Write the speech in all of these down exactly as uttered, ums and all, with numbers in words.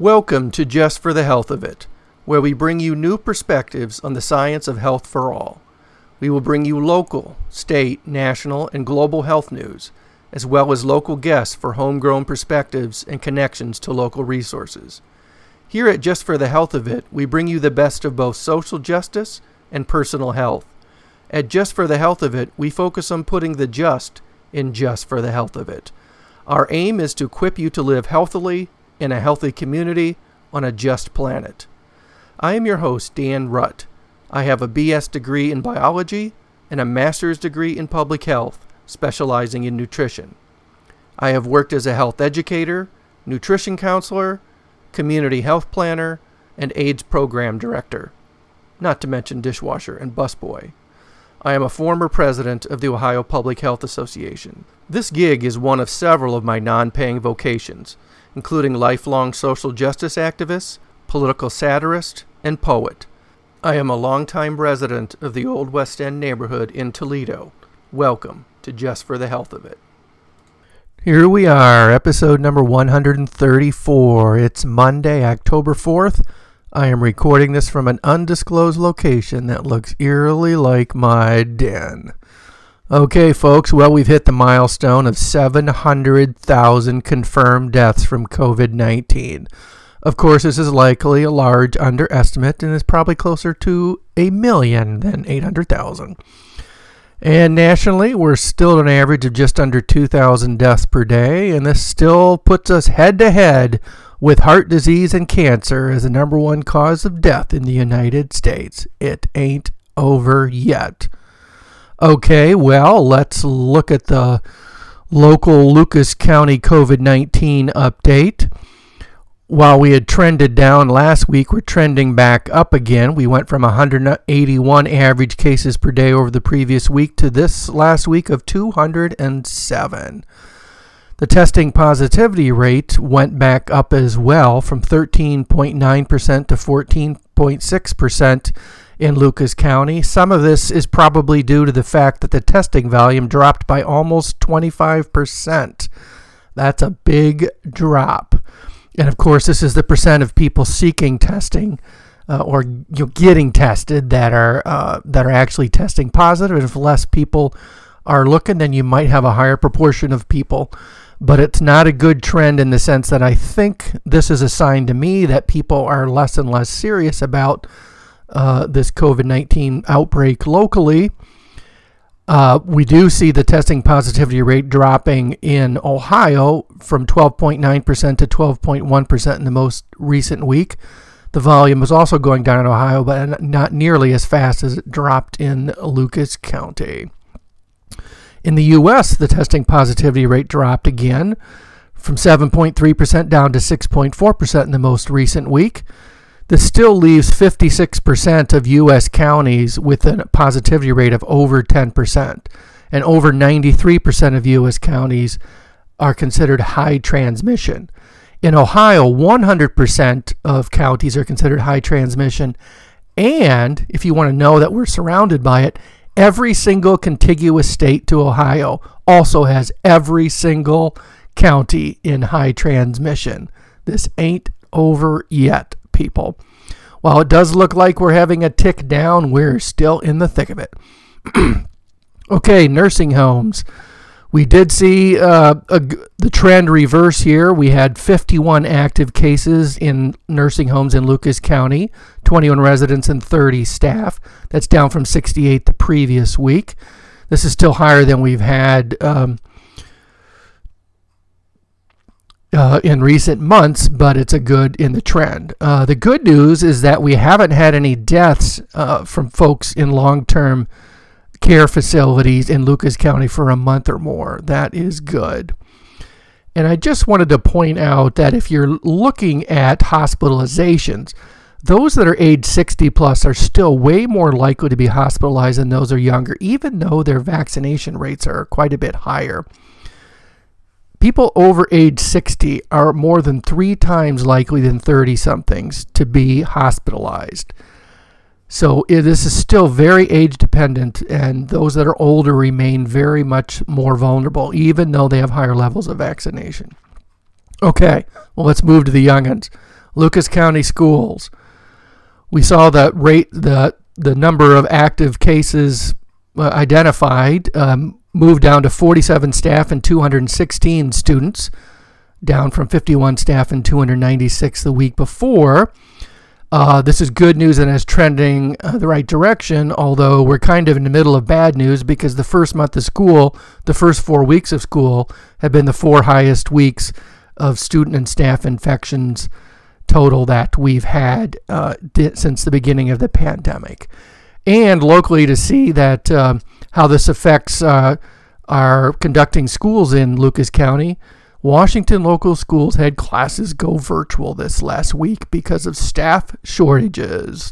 Welcome to Just for the Health of It, where we bring you new perspectives on the science of health for all. We will bring you local, state, national, and global health news, as well as local guests for homegrown perspectives and connections to local resources. Here at Just for the Health of It, we bring you the best of both social justice and personal health. At Just for the Health of It, we focus on putting the just in just for the health of it. Our aim is to equip you to live healthily in a healthy community on a just planet. I am your host, Dan Rutt. I have a B S degree in biology and a master's degree in public health, specializing in nutrition. I have worked as a health educator, nutrition counselor, community health planner, and AIDS program director, not to mention dishwasher and busboy. I am a former president of the Ohio Public Health Association. This gig is one of several of my non-paying vocations, including lifelong social justice activist, political satirist, and poet. I am a longtime resident of the Old West End neighborhood in Toledo. Welcome to Just for the Health of It. Here we are, episode number one hundred thirty-four. It's Monday, October fourth. I am recording this from an undisclosed location that looks eerily like my den. Okay, folks, well, we've hit the milestone of seven hundred thousand confirmed deaths from covid nineteen. Of course, this is likely a large underestimate and is probably closer to a million than eight hundred thousand. And nationally, we're still at an average of just under two thousand deaths per day, and this still puts us head-to-head with heart disease and cancer as the number one cause of death in the United States. It ain't over yet. Okay, well, let's look at the local Lucas County covid nineteen update. While we had trended down last week, we're trending back up again. We went from one hundred eighty-one average cases per day over the previous week to this last week of two hundred seven. The testing positivity rate went back up as well from thirteen point nine percent to fourteen point six percent in Lucas County. Some of this is probably due to the fact that the testing volume dropped by almost twenty-five percent. That's a big drop. And of course, this is the percent of people seeking testing uh, or you know, getting tested that are uh, that are actually testing positive. And if less people are looking, then you might have a higher proportion of people. But it's not a good trend in the sense that I think this is a sign to me that people are less and less serious about uh, this covid nineteen outbreak locally. Uh, we do see the testing positivity rate dropping in Ohio from twelve point nine percent to twelve point one percent in the most recent week. The volume is also going down in Ohio, but not nearly as fast as it dropped in Lucas County. In the U S, the testing positivity rate dropped again from seven point three percent down to six point four percent in the most recent week. This still leaves fifty-six percent of U S counties with a positivity rate of over ten percent, and over ninety-three percent of U S counties are considered high transmission. In Ohio, one hundred percent of counties are considered high transmission, and if you want to know that we're surrounded by it, every single contiguous state to Ohio also has every single county in high transmission. This ain't over yet, people. While it does look like we're having a tick down, we're still in the thick of it. Okay, nursing homes. We did see uh, a, the trend reverse here. We had fifty-one active cases in nursing homes in Lucas County, twenty-one residents and thirty staff. That's down from sixty-eight the previous week. This is still higher than we've had um, Uh, in recent months, but it's a good in the trend. Uh, the good news is that we haven't had any deaths uh, from folks in long-term care facilities in Lucas County for a month or more. That is good. And I just wanted to point out that if you're looking at hospitalizations, those that are age sixty plus are still way more likely to be hospitalized than those who are younger, even though their vaccination rates are quite a bit higher. People over age sixty are more than three times likely than thirty-somethings to be hospitalized. So it, this is still very age-dependent, and those that are older remain very much more vulnerable, even though they have higher levels of vaccination. Okay, well, let's move to the young'uns. Lucas County Schools. We saw that rate, the the number of active cases uh, identified um, moved down to forty-seven staff and two hundred sixteen students, down from fifty-one staff and two hundred ninety-six the week before. Uh, this is good news and is trending uh, the right direction, although we're kind of in the middle of bad news because the first month of school, the first four weeks of school, have been the four highest weeks of student and staff infections total that we've had uh, di- since the beginning of the pandemic. And locally, to see that uh, how this affects uh, our conducting schools in Lucas County, Washington local schools had classes go virtual this last week because of staff shortages.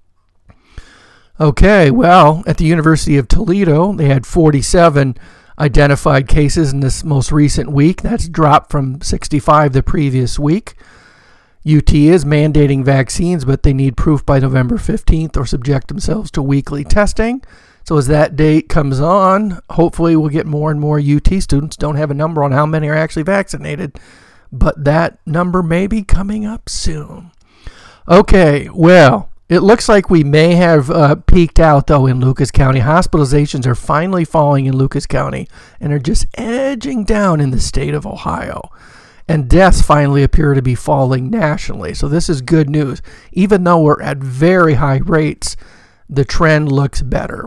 Okay, well, at the University of Toledo, they had forty-seven identified cases in this most recent week. That's dropped from sixty-five the previous week. U T is mandating vaccines, but they need proof by November fifteenth or subject themselves to weekly testing. So as that date comes on, hopefully we'll get more and more U T students. Don't have a number on how many are actually vaccinated, but that number may be coming up soon. Okay, well, it looks like we may have uh, peaked out, though, in Lucas County. Hospitalizations are finally falling in Lucas County and are just edging down in the state of Ohio. And deaths finally appear to be falling nationally. So this is good news. Even though we're at very high rates, the trend looks better.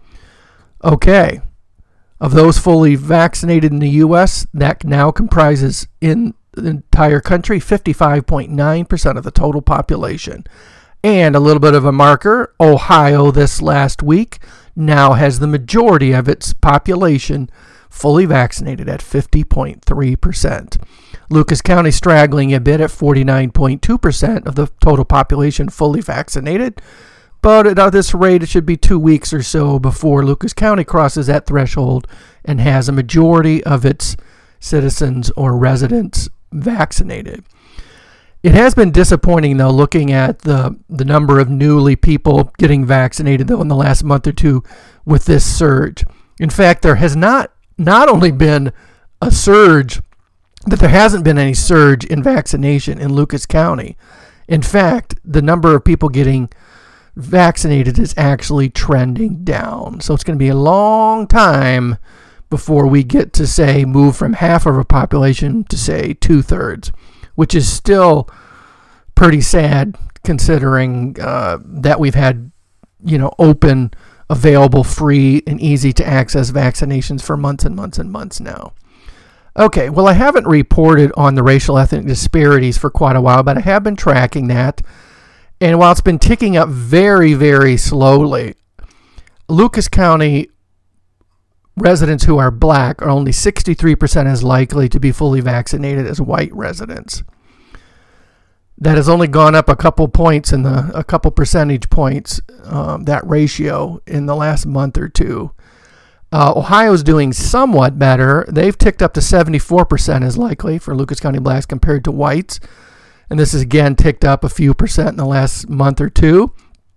Okay, of those fully vaccinated in the U S, that now comprises in the entire country fifty-five point nine percent of the total population. And a little bit of a marker, Ohio this last week now has the majority of its population fully vaccinated at fifty point three percent. Lucas County straggling a bit at forty-nine point two percent of the total population fully vaccinated. But at this rate, it should be two weeks or so before Lucas County crosses that threshold and has a majority of its citizens or residents vaccinated. It has been disappointing, though, looking at the, the number of newly people getting vaccinated, though, in the last month or two with this surge. In fact, there has not, not only been a surge, that there hasn't been any surge in vaccination in Lucas County. In fact, the number of people getting vaccinated is actually trending down. So it's going to be a long time before we get to, say, move from half of a population to, say, two-thirds, which is still pretty sad considering uh, that we've had, you know, open, available, free, and easy-to-access vaccinations for months and months and months now. Okay, well, I haven't reported on the racial ethnic disparities for quite a while, but I have been tracking that. And while it's been ticking up very, very slowly, Lucas County residents who are black are only sixty-three percent as likely to be fully vaccinated as white residents. That has only gone up a couple points in the a couple percentage points, um, that ratio in the last month or two. Uh, Ohio's doing somewhat better. They've ticked up to seventy-four percent as likely for Lucas County blacks compared to whites. And this is again ticked up a few percent in the last month or two.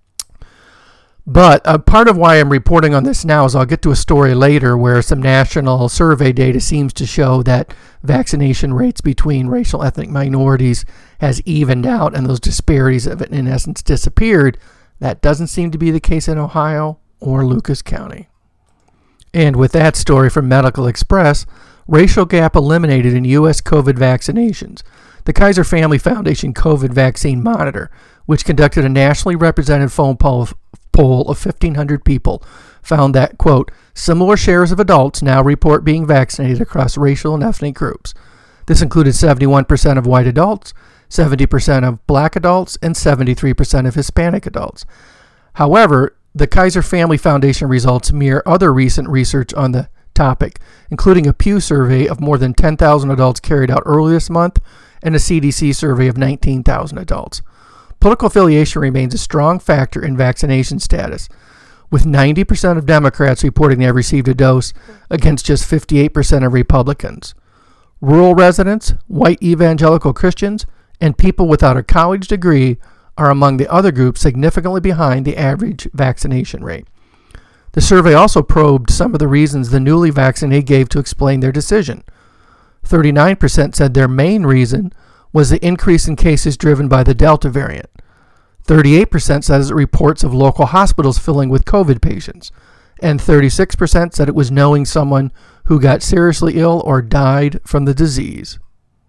But uh, part of why I'm reporting on this now is I'll get to a story later where some national survey data seems to show that vaccination rates between racial ethnic minorities has evened out and those disparities have in essence disappeared. That doesn't seem to be the case in Ohio or Lucas County. And with that story from Medical Express, racial gap eliminated in U S COVID vaccinations. The Kaiser Family Foundation COVID Vaccine Monitor, which conducted a nationally represented phone poll of fifteen hundred people, found that, quote, similar shares of adults now report being vaccinated across racial and ethnic groups. This included seventy-one percent of white adults, seventy percent of black adults, and seventy-three percent of Hispanic adults. However, the Kaiser Family Foundation results mirror other recent research on the topic, including a Pew survey of more than ten thousand adults carried out early this month and a C D C survey of nineteen thousand adults. Political affiliation remains a strong factor in vaccination status, with ninety percent of Democrats reporting they have received a dose against just fifty-eight percent of Republicans. Rural residents, white evangelical Christians, and people without a college degree are among the other groups significantly behind the average vaccination rate. The survey also probed some of the reasons the newly vaccinated gave to explain their decision. thirty-nine percent said their main reason was the increase in cases driven by the Delta variant. thirty-eight percent says it reports of local hospitals filling with COVID patients, and thirty-six percent said it was knowing someone who got seriously ill or died from the disease.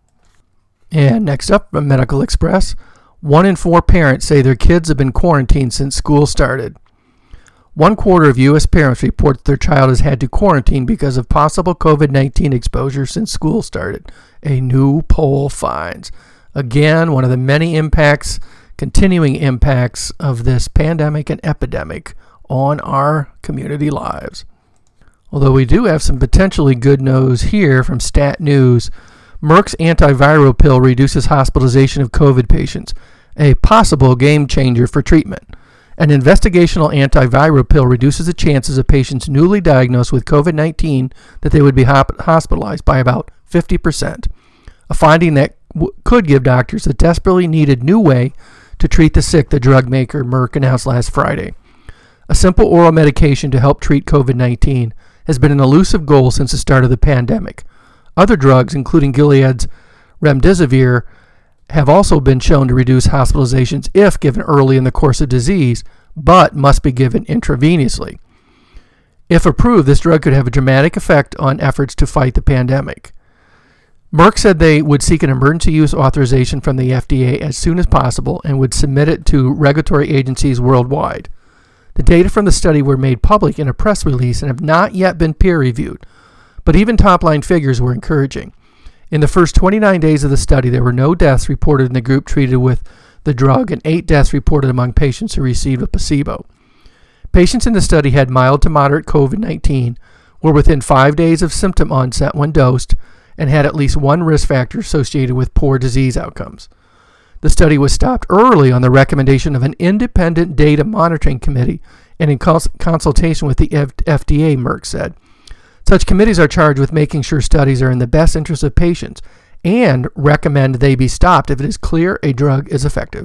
And next up, from Medical Express, one in four parents say their kids have been quarantined since school started. One quarter of U S parents report that their child has had to quarantine because of possible COVID nineteen exposure since school started, a new poll finds. Again, one of the many impacts, continuing impacts of this pandemic and epidemic on our community lives. Although we do have some potentially good news here from Stat News. Merck's antiviral pill reduces hospitalization of COVID patients, a possible game changer for treatment. An investigational antiviral pill reduces the chances of patients newly diagnosed with COVID nineteen that they would be hop- hospitalized by about fifty percent, a finding that w- could give doctors a desperately needed new way to treat the sick, the drug maker Merck announced last Friday. A simple oral medication to help treat COVID nineteen has been an elusive goal since the start of the pandemic. Other drugs, including Gilead's remdesivir, have also been shown to reduce hospitalizations if given early in the course of disease, but must be given intravenously. If approved, this drug could have a dramatic effect on efforts to fight the pandemic. Merck said they would seek an emergency use authorization from the F D A as soon as possible and would submit it to regulatory agencies worldwide. The data from the study were made public in a press release and have not yet been peer-reviewed, but even top-line figures were encouraging. In the first twenty-nine days of the study, there were no deaths reported in the group treated with the drug and eight deaths reported among patients who received a placebo. Patients in the study had mild to moderate COVID nineteen, were within five days of symptom onset when dosed, and had at least one risk factor associated with poor disease outcomes. The study was stopped early on the recommendation of an independent data monitoring committee and in cons- consultation with the F D A, Merck said. Such committees are charged with making sure studies are in the best interest of patients and recommend they be stopped if it is clear a drug is effective.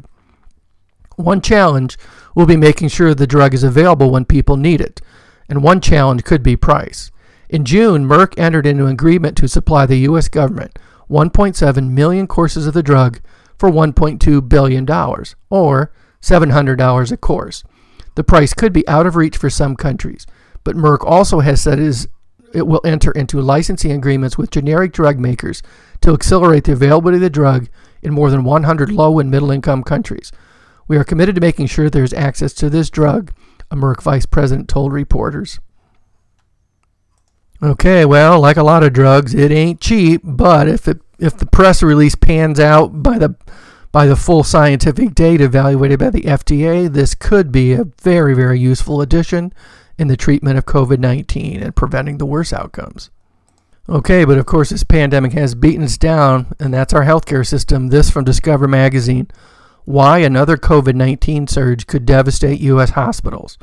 One challenge will be making sure the drug is available when people need it, and one challenge could be price. In June, Merck entered into an agreement to supply the U S government one point seven million courses of the drug for one point two billion dollars, or seven hundred dollars a course. The price could be out of reach for some countries, but Merck also has said it is it will enter into licensing agreements with generic drug makers to accelerate the availability of the drug in more than one hundred low and middle income countries. We are committed to making sure there is access to this drug, a Merck vice president told reporters. Okay, well, like a lot of drugs, it ain't cheap, but if it if the press release pans out by the by the full scientific data evaluated by the F D A, this could be a very, very useful addition in the treatment of COVID nineteen and preventing the worst outcomes. Okay, but of course this pandemic has beaten us down, and that's our healthcare system. This from Discover Magazine. Why another COVID nineteen surge could devastate U S hospitals.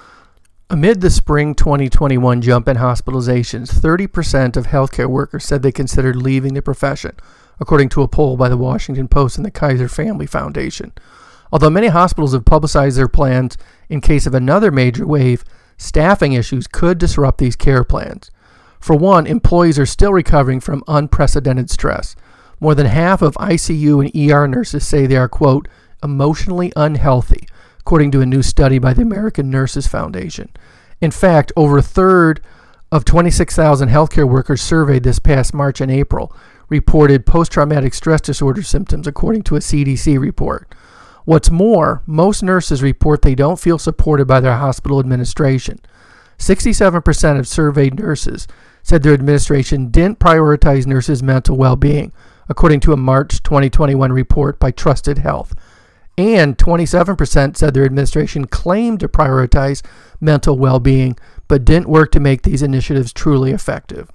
Amid the spring twenty twenty-one jump in hospitalizations, thirty percent of healthcare workers said they considered leaving the profession, according to a poll by the Washington Post and the Kaiser Family Foundation. Although many hospitals have publicized their plans in case of another major wave, staffing issues could disrupt these care plans. For one, employees are still recovering from unprecedented stress. More than half of I C U and E R nurses say they are, quote, emotionally unhealthy, according to a new study by the American Nurses Foundation. In fact, over a third of twenty-six thousand healthcare workers surveyed this past March and April reported post-traumatic stress disorder symptoms, according to a C D C report. What's more, most nurses report they don't feel supported by their hospital administration. sixty-seven percent of surveyed nurses said their administration didn't prioritize nurses' mental well-being, according to a March twenty twenty-one report by Trusted Health. And twenty-seven percent said their administration claimed to prioritize mental well-being, but didn't work to make these initiatives truly effective.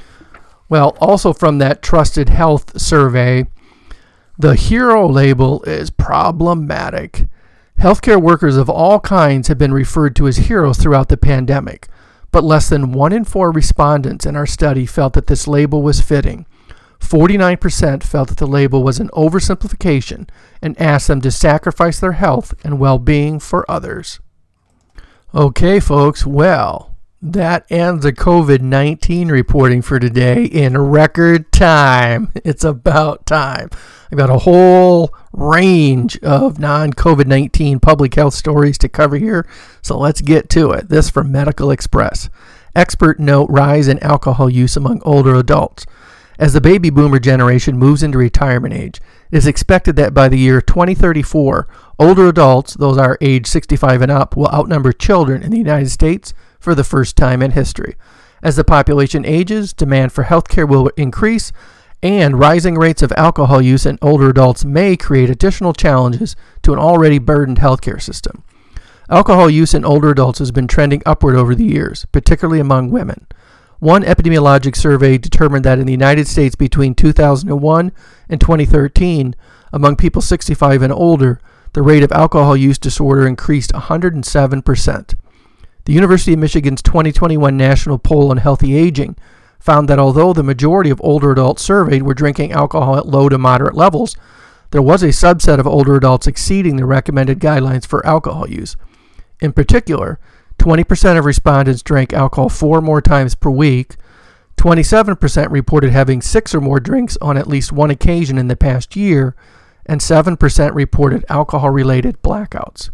Well, also from that Trusted Health survey, the HERO label is problematic. Healthcare workers of all kinds have been referred to as heroes throughout the pandemic, but less than one in four respondents in our study felt that this label was fitting. forty-nine percent felt that the label was an oversimplification and asked them to sacrifice their health and well-being for others. Okay, folks, well, That ends the COVID nineteen reporting for today in record time. It's about time. I've got a whole range of non-COVID nineteen public health stories to cover here, so let's get to it. This from Medical Express. Expert note rise in alcohol use among older adults. As the baby boomer generation moves into retirement age, it is expected that by the year twenty thirty-four, older adults, those are age sixty-five and up, will outnumber children in the United States for the first time in history. As the population ages, demand for healthcare will increase, and rising rates of alcohol use in older adults may create additional challenges to an already burdened healthcare system. Alcohol use in older adults has been trending upward over the years, particularly among women. One epidemiologic survey determined that in the United States between two thousand one and twenty thirteen, among people sixty-five and older, the rate of alcohol use disorder increased one hundred seven percent. The University of Michigan's twenty twenty-one National Poll on Healthy Aging found that although the majority of older adults surveyed were drinking alcohol at low to moderate levels, there was a subset of older adults exceeding the recommended guidelines for alcohol use. In particular, twenty percent of respondents drank alcohol four or more times per week, twenty-seven percent reported having six or more drinks on at least one occasion in the past year, and seven percent reported alcohol-related blackouts.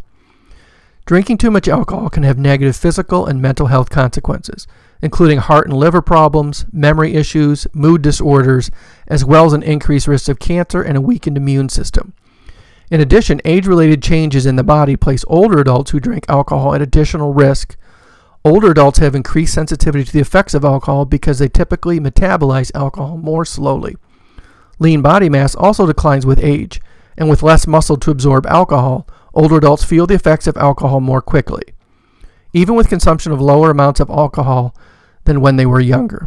Drinking too much alcohol can have negative physical and mental health consequences, including heart and liver problems, memory issues, mood disorders, as well as an increased risk of cancer and a weakened immune system. In addition, age-related changes in the body place older adults who drink alcohol at additional risk. Older adults have increased sensitivity to the effects of alcohol because they typically metabolize alcohol more slowly. Lean body mass also declines with age, and with less muscle to absorb alcohol, older adults feel the effects of alcohol more quickly, even with consumption of lower amounts of alcohol than when they were younger.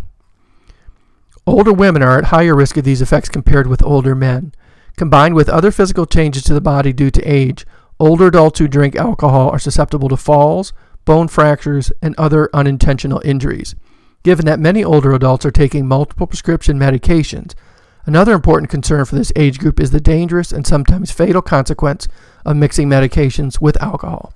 Older women are at higher risk of these effects compared with older men. Combined with other physical changes to the body due to age, older adults who drink alcohol are susceptible to falls, bone fractures, and other unintentional injuries. Given that many older adults are taking multiple prescription medications, another important concern for this age group is the dangerous and sometimes fatal consequence of mixing medications with alcohol.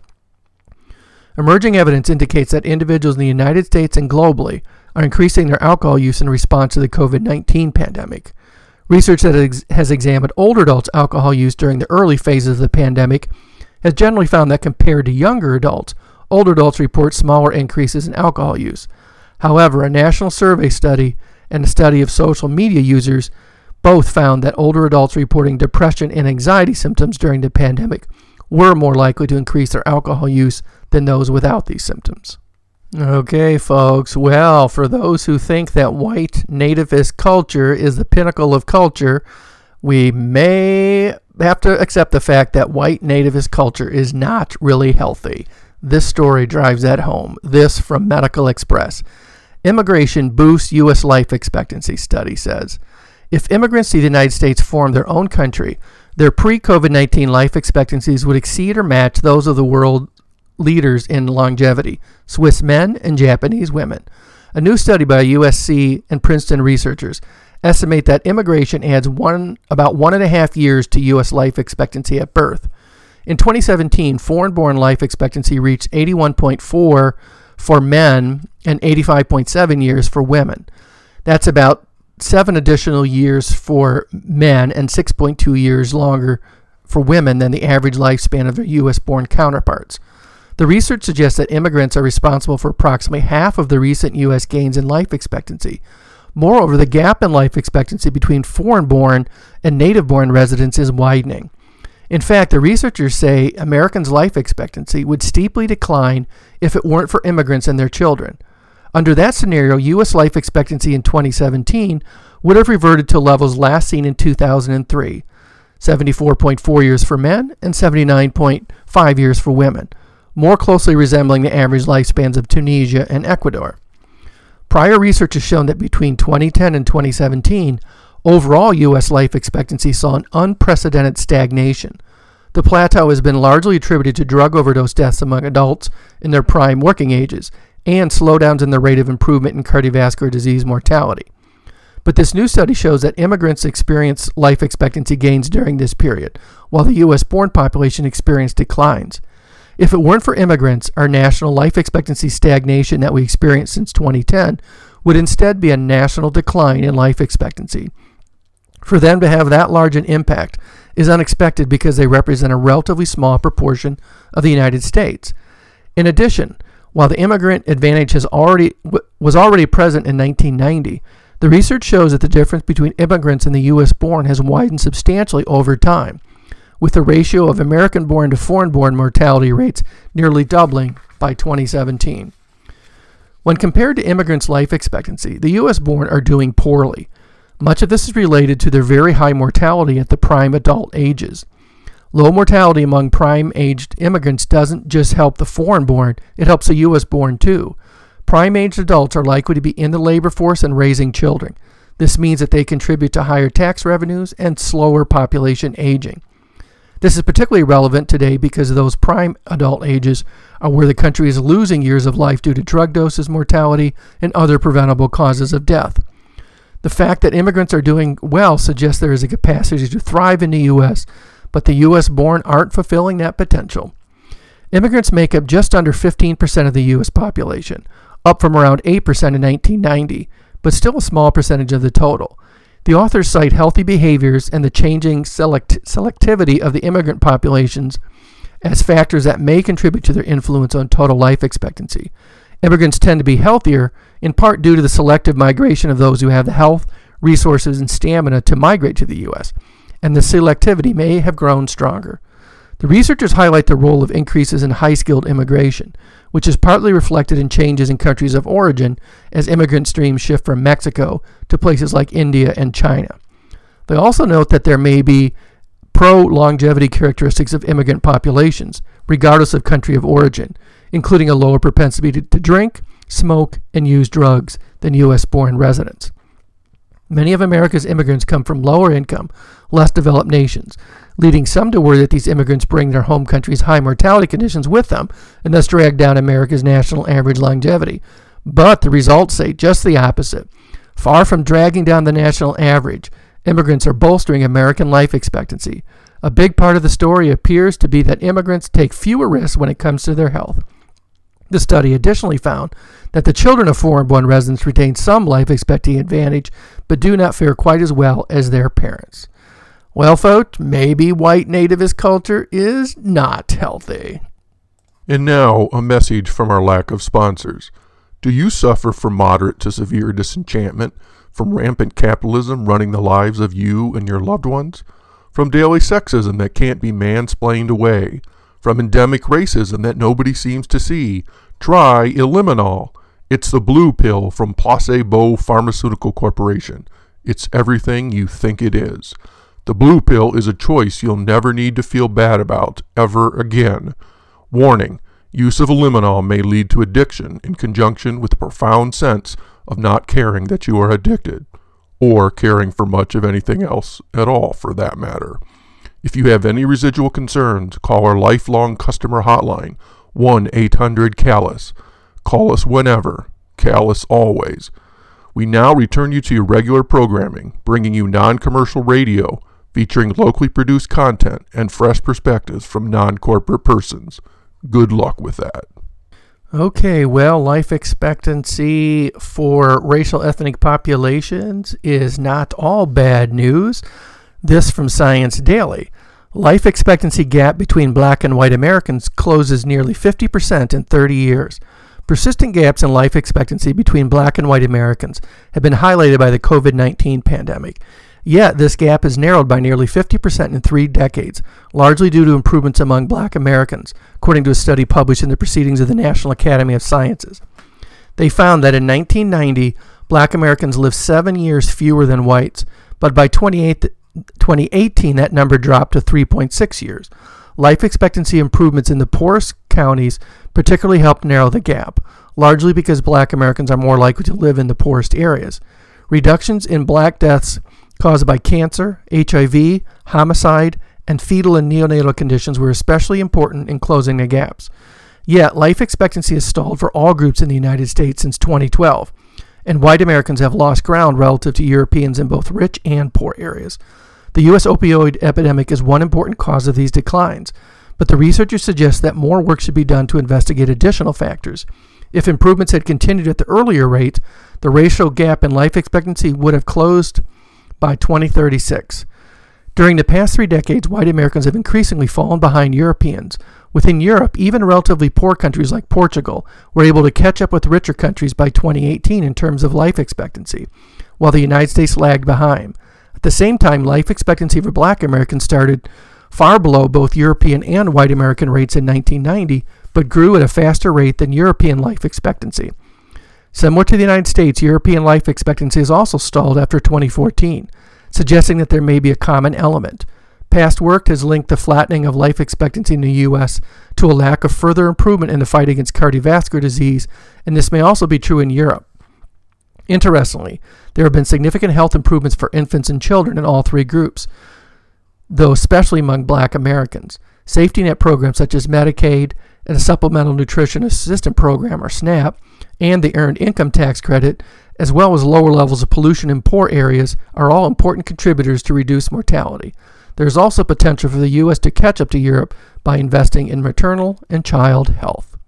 Emerging evidence indicates that individuals in the United States and globally are increasing their alcohol use in response to the COVID nineteen pandemic. Research that ex- has examined older adults' alcohol use during the early phases of the pandemic has generally found that compared to younger adults, older adults report smaller increases in alcohol use. However, a national survey study and a study of social media users both found that older adults reporting depression and anxiety symptoms during the pandemic were more likely to increase their alcohol use than those without these symptoms. Okay, folks. Well, for those who think that white nativist culture is the pinnacle of culture, we may have to accept the fact that white nativist culture is not really healthy. This story drives that home. This from Medical Express. Immigration boosts U S life expectancy, study says. If immigrants to the United States formed their own country, their pre-COVID nineteen life expectancies would exceed or match those of the world leaders in longevity, Swiss men and Japanese women. A new study by U S C and Princeton researchers estimate that immigration adds one about one and a half years to U S life expectancy at birth. In twenty seventeen, foreign-born life expectancy reached eighty-one point four for men and eighty-five point seven years for women. That's about seven additional years for men and six point two years longer for women than the average lifespan of their U S-born counterparts. The research suggests that immigrants are responsible for approximately half of the recent U S gains in life expectancy. Moreover, the gap in life expectancy between foreign-born and native-born residents is widening. In fact, the researchers say Americans' life expectancy would steeply decline if it weren't for immigrants and their children. Under that scenario, U S life expectancy in twenty seventeen would have reverted to levels last seen in two thousand three, seventy-four point four years for men and seventy-nine point five years for women, more closely resembling the average lifespans of Tunisia and Ecuador. Prior research has shown that between twenty ten and twenty seventeen, overall U S life expectancy saw an unprecedented stagnation. The plateau has been largely attributed to drug overdose deaths among adults in their prime working ages and slowdowns in the rate of improvement in cardiovascular disease mortality. But this new study shows that immigrants experienced life expectancy gains during this period, while the U S-born population experienced declines. If it weren't for immigrants, our national life expectancy stagnation that we experienced since twenty ten would instead be a national decline in life expectancy. For them to have that large an impact is unexpected because they represent a relatively small proportion of the United States. In addition, while the immigrant advantage has already was already present in nineteen ninety, the research shows that the difference between immigrants and the U S born has widened substantially over time, with the ratio of American-born to foreign-born mortality rates nearly doubling by twenty seventeen. When compared to immigrants' life expectancy, the U S born are doing poorly. Much of this is related to their very high mortality at the prime adult ages. Low mortality among prime-aged immigrants doesn't just help the foreign-born, it helps the U S born too. Prime-aged adults are likely to be in the labor force and raising children. This means that they contribute to higher tax revenues and slower population aging. This is particularly relevant today because those prime adult ages are where the country is losing years of life due to drug doses, mortality, and other preventable causes of death. The fact that immigrants are doing well suggests there is a capacity to thrive in the U S, but the U S born aren't fulfilling that potential. Immigrants make up just under fifteen percent of the U S population, up from around eight percent in nineteen ninety, but still a small percentage of the total. The authors cite healthy behaviors and the changing select- selectivity of the immigrant populations as factors that may contribute to their influence on total life expectancy. Immigrants tend to be healthier, in part due to the selective migration of those who have the health, resources, and stamina to migrate to the U S, and the selectivity may have grown stronger. The researchers highlight the role of increases in high-skilled immigration, which is partly reflected in changes in countries of origin as immigrant streams shift from Mexico to places like India and China. They also note that there may be pro-longevity characteristics of immigrant populations, regardless of country of origin, including a lower propensity to, to drink, smoke, and use drugs than U S born residents. Many of America's immigrants come from lower income, less developed nations, leading some to worry that these immigrants bring their home country's high mortality conditions with them and thus drag down America's national average longevity. But the results say just the opposite. Far from dragging down the national average, immigrants are bolstering American life expectancy. A big part of the story appears to be that immigrants take fewer risks when it comes to their health. The study additionally found that the children of foreign-born residents retain some life expectancy advantage, but do not fare quite as well as their parents. Well, folks, maybe white nativist culture is not healthy. And now, a message from our lack of sponsors. Do you suffer from moderate to severe disenchantment from rampant capitalism running the lives of you and your loved ones? From daily sexism that can't be mansplained away? From endemic racism that nobody seems to see? Try Eliminol. It's the blue pill from Placebo Pharmaceutical Corporation. It's everything you think it is. The blue pill is a choice you'll never need to feel bad about ever again. Warning, use of Eliminol may lead to addiction in conjunction with a profound sense of not caring that you are addicted, or caring for much of anything else at all for that matter. If you have any residual concerns, call our lifelong customer hotline, one eight hundred callus. Call us whenever, callus always. We now return you to your regular programming, bringing you non-commercial radio, featuring locally produced content and fresh perspectives from non-corporate persons. Good luck with that. Okay, well, life expectancy for racial ethnic populations is not all bad news. This from Science Daily. Life expectancy gap between black and white Americans closes nearly fifty percent in thirty years. Persistent gaps in life expectancy between black and white Americans have been highlighted by the covid nineteen pandemic. Yet, this gap has narrowed by nearly fifty percent in three decades, largely due to improvements among black Americans, according to a study published in the Proceedings of the National Academy of Sciences. They found that in nineteen ninety, black Americans lived seven years fewer than whites, but by twenty eighteen, that number dropped to three point six years. Life expectancy improvements in the poorest counties particularly helped narrow the gap, largely because black Americans are more likely to live in the poorest areas. Reductions in black deaths caused by cancer, H I V, homicide, and fetal and neonatal conditions were especially important in closing the gaps. Yet, life expectancy has stalled for all groups in the United States since twenty twelve, and white Americans have lost ground relative to Europeans in both rich and poor areas. The U S opioid epidemic is one important cause of these declines, but the researchers suggest that more work should be done to investigate additional factors. If improvements had continued at the earlier rate, the racial gap in life expectancy would have closed by twenty thirty-six. During the past three decades, white Americans have increasingly fallen behind Europeans. Within Europe, even relatively poor countries like Portugal were able to catch up with richer countries by twenty eighteen in terms of life expectancy, while the United States lagged behind. At the same time, life expectancy for black Americans started far below both European and white American rates in nineteen ninety, but grew at a faster rate than European life expectancy. Similar to the United States, European life expectancy has also stalled after twenty fourteen, suggesting that there may be a common element. Past work has linked the flattening of life expectancy in the U S to a lack of further improvement in the fight against cardiovascular disease, and this may also be true in Europe. Interestingly, there have been significant health improvements for infants and children in all three groups, though especially among black Americans. Safety net programs such as Medicaid and a Supplemental Nutrition Assistance Program, or SNAP, and the Earned Income Tax Credit, as well as lower levels of pollution in poor areas, are all important contributors to reduced mortality. There is also potential for the U S to catch up to Europe by investing in maternal and child health.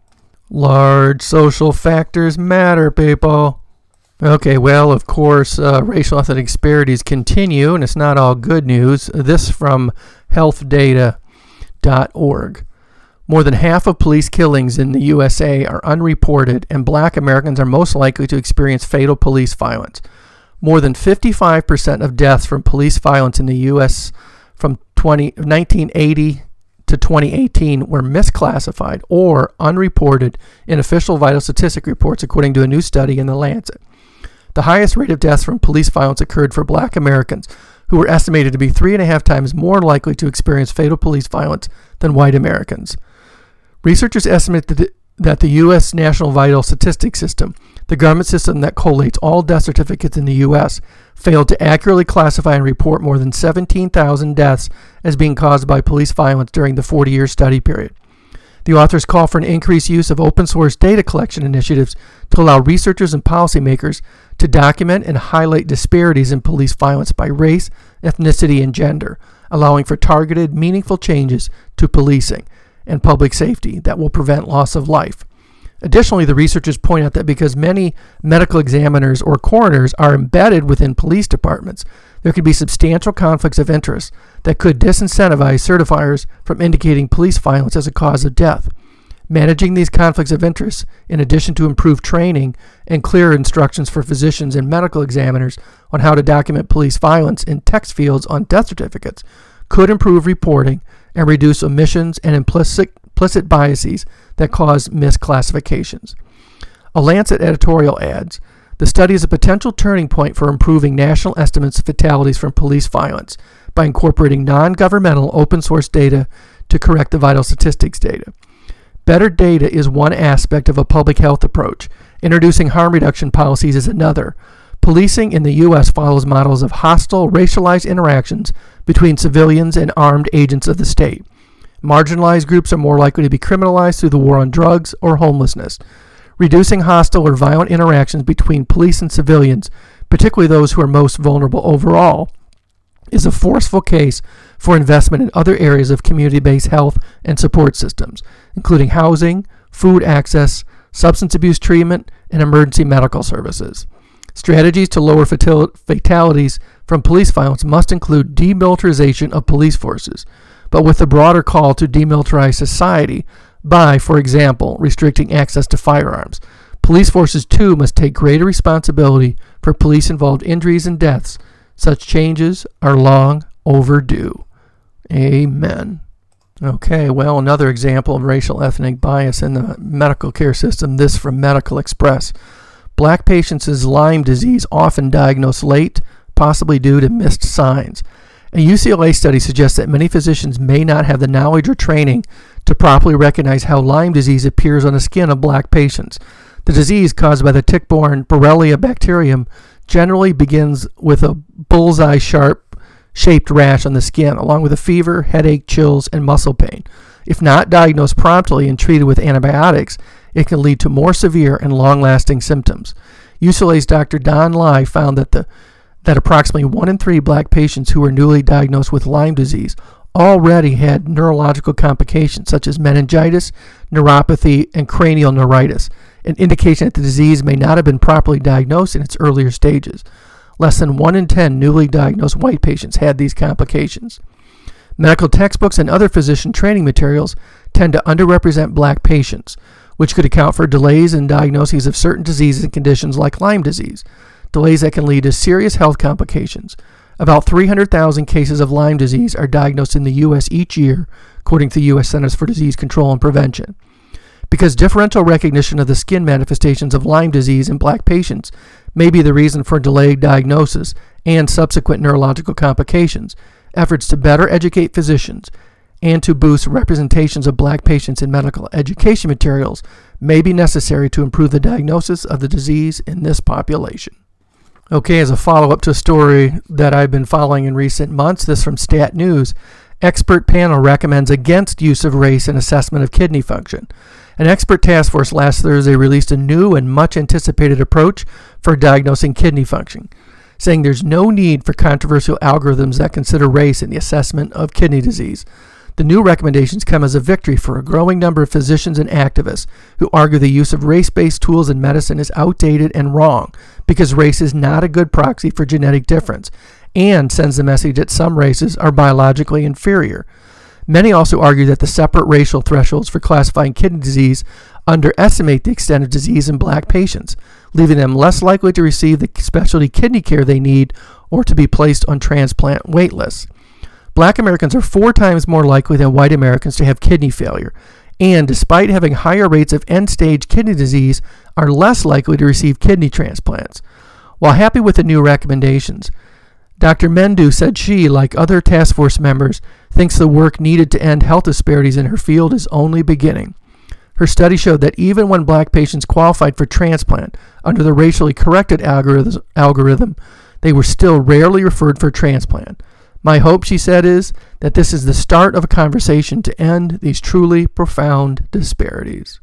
Large social factors matter, people. Okay, well, of course, uh, racial ethnic disparities continue, and it's not all good news. This from health data dot org. More than half of police killings in the U S A are unreported, and black Americans are most likely to experience fatal police violence. More than fifty-five percent of deaths from police violence in the U S from nineteen eighty to twenty eighteen were misclassified or unreported in official vital statistic reports, according to a new study in The Lancet. The highest rate of deaths from police violence occurred for black Americans, who were estimated to be three and a half times more likely to experience fatal police violence than white Americans. Researchers estimate that the, that the U S National Vital Statistics System, the government system that collates all death certificates in the U S, failed to accurately classify and report more than seventeen thousand deaths as being caused by police violence during the forty-year study period. The authors call for an increased use of open-source data collection initiatives to allow researchers and policymakers to document and highlight disparities in police violence by race, ethnicity, and gender, allowing for targeted, meaningful changes to policing and public safety that will prevent loss of life. Additionally, the researchers point out that because many medical examiners or coroners are embedded within police departments, there could be substantial conflicts of interest that could disincentivize certifiers from indicating police violence as a cause of death. Managing these conflicts of interest, in addition to improved training and clearer instructions for physicians and medical examiners on how to document police violence in text fields on death certificates, could improve reporting and reduce omissions and implicit, implicit biases that cause misclassifications. A Lancet editorial adds, the study is a potential turning point for improving national estimates of fatalities from police violence by incorporating non-governmental open-source data to correct the vital statistics data. Better data is one aspect of a public health approach. Introducing harm reduction policies is another. Policing in the U S follows models of hostile, racialized interactions between civilians and armed agents of the state. Marginalized groups are more likely to be criminalized through the war on drugs or homelessness. Reducing hostile or violent interactions between police and civilians, particularly those who are most vulnerable overall, is a forceful case for investment in other areas of community-based health and support systems, including housing, food access, substance abuse treatment, and emergency medical services. Strategies to lower fatal- fatalities from police violence must include demilitarization of police forces, but with a broader call to demilitarize society by, for example, restricting access to firearms. Police forces, too, must take greater responsibility for police-involved injuries and deaths. Such changes are long overdue. Amen. Okay, well, another example of racial ethnic bias in the medical care system, this from Medical Express. Black patients with Lyme disease often diagnosed late, possibly due to missed signs. A U C L A study suggests that many physicians may not have the knowledge or training to properly recognize how Lyme disease appears on the skin of black patients. The disease, caused by the tick-borne Borrelia bacterium, generally begins with a bullseye-sharp shaped rash on the skin, along with a fever, headache, chills, and muscle pain. If not diagnosed promptly and treated with antibiotics, it can lead to more severe and long-lasting symptoms. U C L A's Doctor Don Lai found that the that approximately one in three black patients who were newly diagnosed with Lyme disease already had neurological complications such as meningitis, neuropathy, and cranial neuritis, an indication that the disease may not have been properly diagnosed in its earlier stages. Less than one in ten newly diagnosed white patients had these complications. Medical textbooks and other physician training materials tend to underrepresent black patients, which could account for delays in diagnoses of certain diseases and conditions like Lyme disease, delays that can lead to serious health complications. About three hundred thousand cases of Lyme disease are diagnosed in the U S each year, according to the U S Centers for Disease Control and Prevention. Because differential recognition of the skin manifestations of Lyme disease in black patients may be the reason for delayed diagnosis and subsequent neurological complications, efforts to better educate physicians and to boost representations of black patients in medical education materials may be necessary to improve the diagnosis of the disease in this population. Okay, as a follow-up to a story that I've been following in recent months, this from Stat News, expert panel recommends against use of race in assessment of kidney function. An expert task force last Thursday released a new and much anticipated approach for diagnosing kidney function, saying there's no need for controversial algorithms that consider race in the assessment of kidney disease. The new recommendations come as a victory for a growing number of physicians and activists who argue the use of race-based tools in medicine is outdated and wrong because race is not a good proxy for genetic difference and sends the message that some races are biologically inferior. Many also argue that the separate racial thresholds for classifying kidney disease underestimate the extent of disease in black patients, leaving them less likely to receive the specialty kidney care they need or to be placed on transplant wait lists. Black Americans are four times more likely than white Americans to have kidney failure, and despite having higher rates of end-stage kidney disease, are less likely to receive kidney transplants. While happy with the new recommendations, Doctor Mendu said she, like other task force members, thinks the work needed to end health disparities in her field is only beginning. Her study showed that even when black patients qualified for transplant under the racially corrected algorithm, they were still rarely referred for transplant. My hope, she said, is that this is the start of a conversation to end these truly profound disparities.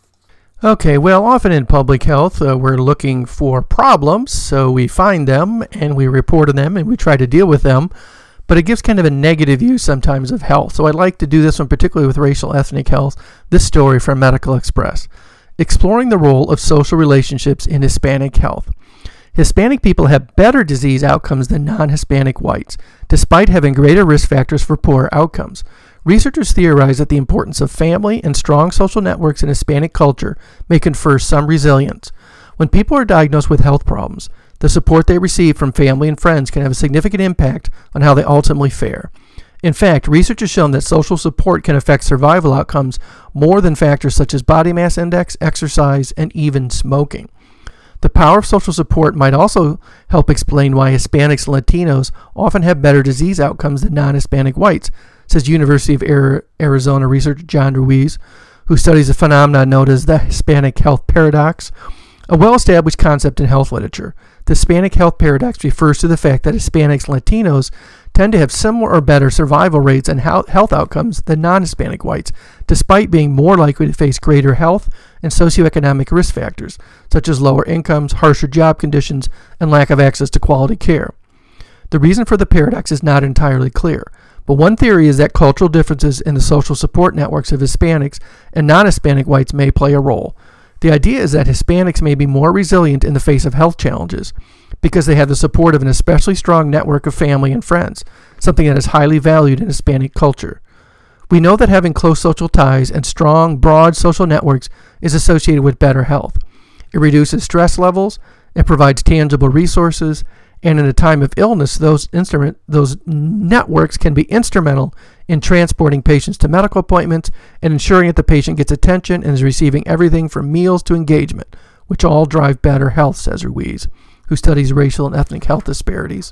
Okay, well, often in public health, uh, we're looking for problems, so we find them and we report on them and we try to deal with them, but it gives kind of a negative view sometimes of health. So I'd like to do this one particularly with racial ethnic health. This story from Medical Express, exploring the role of social relationships in Hispanic health. Hispanic people have better disease outcomes than non-Hispanic whites, despite having greater risk factors for poor outcomes. Researchers theorize that the importance of family and strong social networks in Hispanic culture may confer some resilience. When people are diagnosed with health problems, the support they receive from family and friends can have a significant impact on how they ultimately fare. In fact, research has shown that social support can affect survival outcomes more than factors such as body mass index, exercise, and even smoking. The power of social support might also help explain why Hispanics and Latinos often have better disease outcomes than non-Hispanic whites, says University of Arizona researcher John Ruiz, who studies a phenomenon known as the Hispanic health paradox, a well-established concept in health literature. The Hispanic health paradox refers to the fact that Hispanics and Latinos tend to have similar or better survival rates and health outcomes than non-Hispanic whites, despite being more likely to face greater health and socioeconomic risk factors, such as lower incomes, harsher job conditions, and lack of access to quality care. The reason for the paradox is not entirely clear, but one theory is that cultural differences in the social support networks of Hispanics and non-Hispanic whites may play a role. The idea is that Hispanics may be more resilient in the face of health challenges because they have the support of an especially strong network of family and friends, something that is highly valued in Hispanic culture. We know that having close social ties and strong, broad social networks is associated with better health. It reduces stress levels, it provides tangible resources, and in a time of illness, those instrument, those networks can be instrumental in transporting patients to medical appointments and ensuring that the patient gets attention and is receiving everything from meals to engagement, which all drive better health, says Ruiz, who studies racial and ethnic health disparities.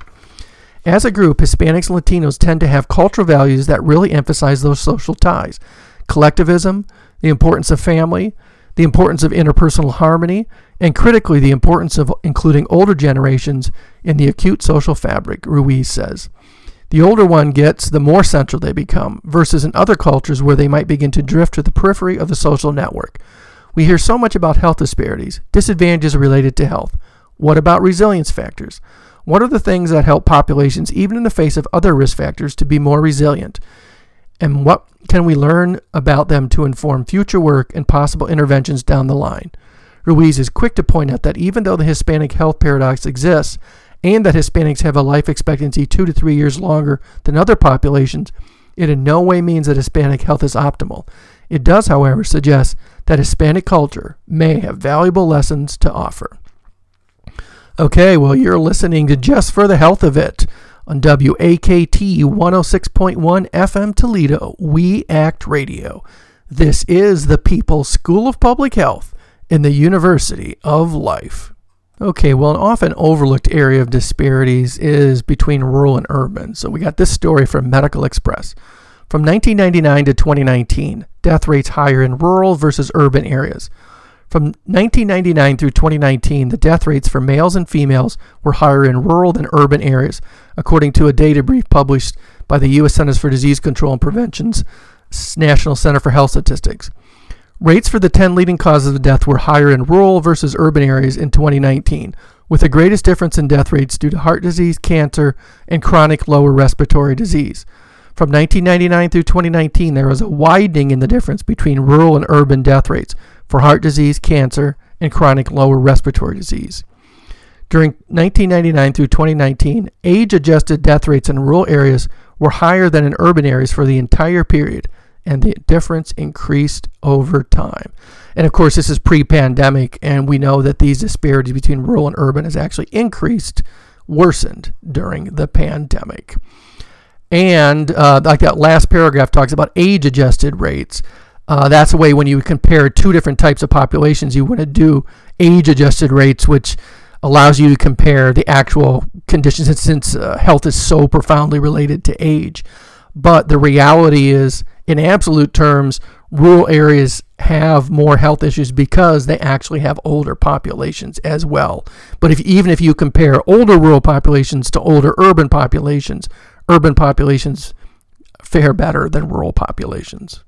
As a group, Hispanics and Latinos tend to have cultural values that really emphasize those social ties: collectivism, the importance of family, the importance of interpersonal harmony, and critically, the importance of including older generations in the acute social fabric, Ruiz says. The older one gets, the more central they become, versus in other cultures where they might begin to drift to the periphery of the social network. We hear so much about health disparities, disadvantages related to health. What about resilience factors? What are the things that help populations, even in the face of other risk factors, to be more resilient? and what can we learn about them to inform future work and possible interventions down the line? Ruiz is quick to point out that even though the Hispanic health paradox exists and that Hispanics have a life expectancy two to three years longer than other populations, it in no way means that Hispanic health is optimal. It does, however, suggest that Hispanic culture may have valuable lessons to offer. Okay, well, you're listening to Just for the Health of It on W A K T one oh six point one F M Toledo, We Act Radio. This is the People's School of Public Health in the University of Life. Okay, well, an often overlooked area of disparities is between rural and urban. So we got this story from Medical Express. From nineteen ninety-nine to twenty nineteen, death rates higher in rural versus urban areas. From nineteen ninety-nine through twenty nineteen, the death rates for males and females were higher in rural than urban areas, according to a data brief published by the U S Centers for Disease Control and Prevention's National Center for Health Statistics. Rates for the ten leading causes of death were higher in rural versus urban areas in twenty nineteen, with the greatest difference in death rates due to heart disease, cancer, and chronic lower respiratory disease. From nineteen ninety-nine through twenty nineteen, there was a widening in the difference between rural and urban death rates for heart disease, cancer, and chronic lower respiratory disease. During nineteen ninety-nine through twenty nineteen, age-adjusted death rates in rural areas were higher than in urban areas for the entire period, and the difference increased over time. And of course, this is pre-pandemic, and we know that these disparities between rural and urban has actually increased, worsened during the pandemic. And uh, like that last paragraph talks about age-adjusted rates. Uh, that's a way when you compare two different types of populations, you want to do age-adjusted rates, which allows you to compare the actual conditions, and since uh, health is so profoundly related to age. But the reality is, in absolute terms, rural areas have more health issues because they actually have older populations as well. But if even if you compare older rural populations to older urban populations, urban populations fare better than rural populations.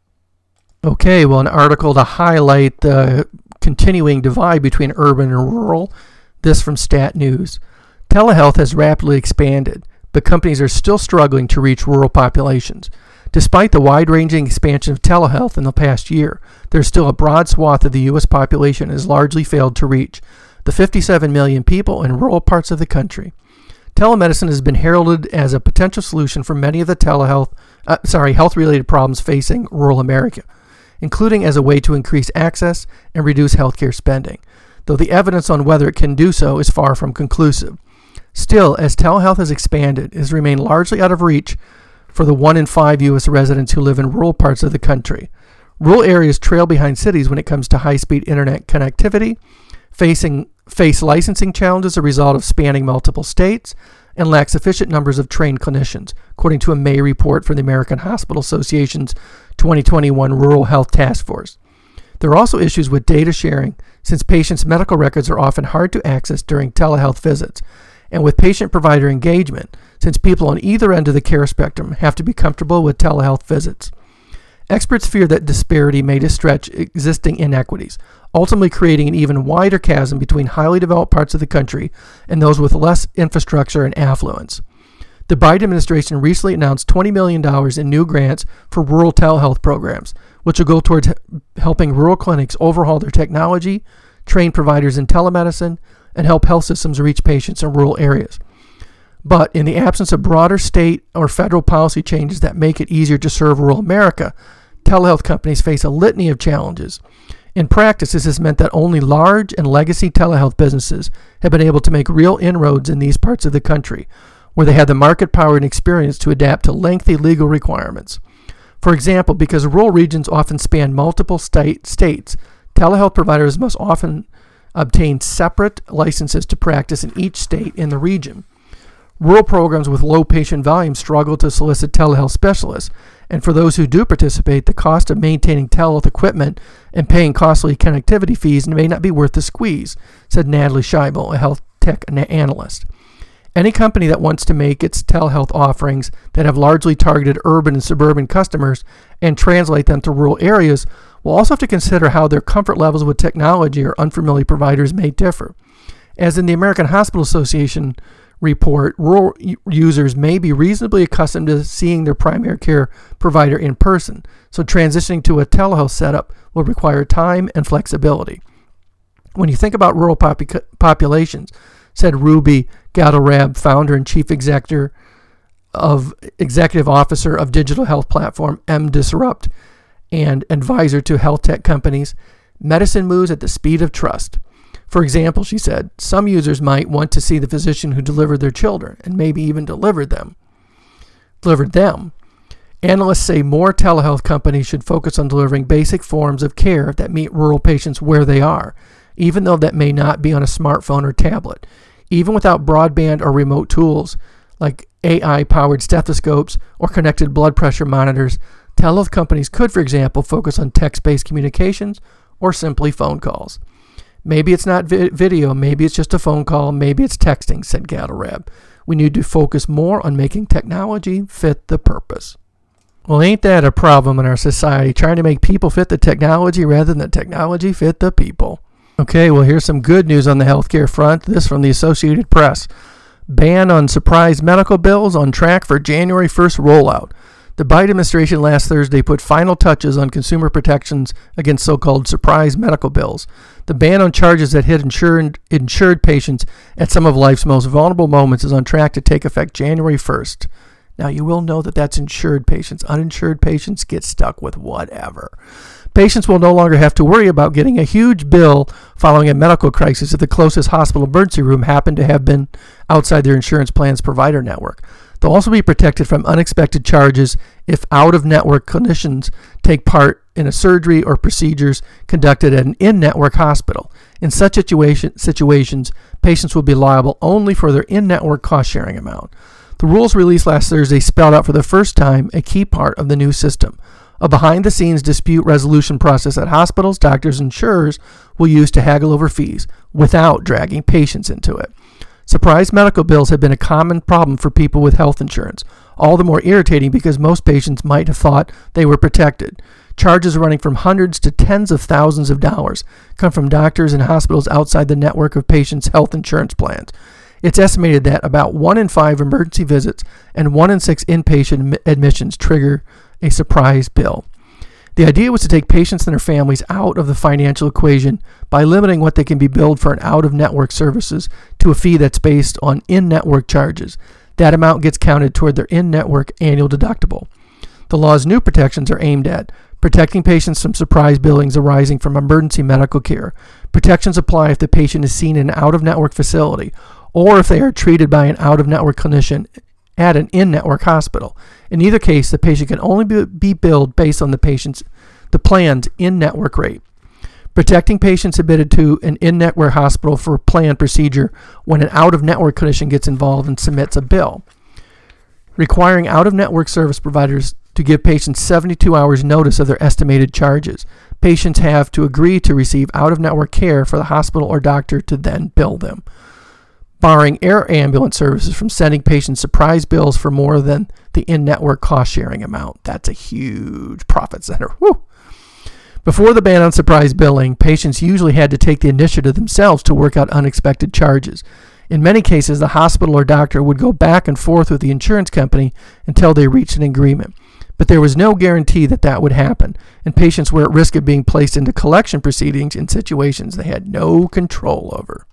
Okay, well, an article to highlight the continuing divide between urban and rural. This from Stat News. Telehealth has rapidly expanded, but companies are still struggling to reach rural populations. Despite the wide-ranging expansion of telehealth in the past year, there's still a broad swath of the U S population has largely failed to reach the fifty-seven million people in rural parts of the country. Telemedicine has been heralded as a potential solution for many of the telehealth, uh, sorry, health-related problems facing rural America, including as a way to increase access and reduce healthcare spending, though the evidence on whether it can do so is far from conclusive. Still, as telehealth has expanded, it has remained largely out of reach for the one in five U S residents who live in rural parts of the country. Rural areas trail behind cities when it comes to high-speed internet connectivity, facing face licensing challenges as a result of spanning multiple states, and lack sufficient numbers of trained clinicians, according to a May report from the American Hospital Association's twenty twenty-one Rural Health Task Force. There are also issues with data sharing, since patients' medical records are often hard to access during telehealth visits, and with patient-provider engagement, since people on either end of the care spectrum have to be comfortable with telehealth visits. Experts fear that disparity may stretch existing inequities, ultimately creating an even wider chasm between highly developed parts of the country and those with less infrastructure and affluence. The Biden administration recently announced twenty million dollars in new grants for rural telehealth programs, which will go towards helping rural clinics overhaul their technology, train providers in telemedicine, and help health systems reach patients in rural areas. But in the absence of broader state or federal policy changes that make it easier to serve rural America, telehealth companies face a litany of challenges. In practice, this has meant that only large and legacy telehealth businesses have been able to make real inroads in these parts of the country, where they have the market power and experience to adapt to lengthy legal requirements. For example, because rural regions often span multiple state states, telehealth providers must often obtain separate licenses to practice in each state in the region. Rural programs with low patient volume struggle to solicit telehealth specialists, and for those who do participate, the cost of maintaining telehealth equipment and paying costly connectivity fees may not be worth the squeeze, said Natalie Scheibel, a health tech analyst. Any company that wants to make its telehealth offerings that have largely targeted urban and suburban customers and translate them to rural areas will also have to consider how their comfort levels with technology or unfamiliar providers may differ. As in the American Hospital Association report, rural users may be reasonably accustomed to seeing their primary care provider in person, so transitioning to a telehealth setup will require time and flexibility. When you think about rural popu- populations, said Ruby Gadorab, founder and chief executive of executive officer of digital health platform mDisrupt and advisor to health tech companies, medicine moves at the speed of trust. For example, she said, some users might want to see the physician who delivered their children and maybe even delivered them. Delivered them. Analysts say more telehealth companies should focus on delivering basic forms of care that meet rural patients where they are, even though that may not be on a smartphone or tablet. Even without broadband or remote tools like A I-powered stethoscopes or connected blood pressure monitors, telehealth companies could, for example, focus on text-based communications or simply phone calls. Maybe it's not vi- video, maybe it's just a phone call, maybe it's texting, said Gadorab. We need to focus more on making technology fit the purpose. Well, ain't that a problem in our society, trying to make people fit the technology rather than the technology fit the people? Okay, well, here's some good news on the healthcare front. This from the Associated Press. Ban on surprise medical bills on track for January first rollout. The Biden administration last Thursday put final touches on consumer protections against so-called surprise medical bills. The ban on charges that hit insured, insured patients at some of life's most vulnerable moments is on track to take effect January first. Now, you will know that that's insured patients. Uninsured patients get stuck with whatever. Patients will no longer have to worry about getting a huge bill following a medical crisis if the closest hospital emergency room happened to have been outside their insurance plan's provider network. They'll also be protected from unexpected charges if out-of-network clinicians take part in a surgery or procedures conducted at an in-network hospital. In such situation, situations, patients will be liable only for their in-network cost-sharing amount. The rules released last Thursday spelled out for the first time a key part of the new system. A behind-the-scenes dispute resolution process that hospitals, doctors, and insurers will use to haggle over fees without dragging patients into it. Surprise medical bills have been a common problem for people with health insurance, all the more irritating because most patients might have thought they were protected. Charges running from hundreds to tens of thousands of dollars come from doctors and hospitals outside the network of patients' health insurance plans. It's estimated that about one in five emergency visits and one in six inpatient admissions trigger a surprise bill. The idea was to take patients and their families out of the financial equation by limiting what they can be billed for an out-of-network services to a fee that's based on in-network charges. That amount gets counted toward their in-network annual deductible. The law's new protections are aimed at protecting patients from surprise billings arising from emergency medical care. Protections apply if the patient is seen in an out-of-network facility or if they are treated by an out-of-network clinician at an in-network hospital. In either case, the patient can only be, be billed based on the patient's the plan's in-network rate. Protecting patients admitted to an in-network hospital for a planned procedure when an out-of-network clinician gets involved and submits a bill. Requiring out-of-network service providers to give patients seventy-two hours notice of their estimated charges. Patients have to agree to receive out-of-network care for the hospital or doctor to then bill them. Barring air ambulance services from sending patients surprise bills for more than the in-network cost-sharing amount. That's a huge profit center. Woo! Before the ban on surprise billing, patients usually had to take the initiative themselves to work out unexpected charges. In many cases, the hospital or doctor would go back and forth with the insurance company until they reached an agreement. But there was no guarantee that that would happen, and patients were at risk of being placed into collection proceedings in situations they had no control over.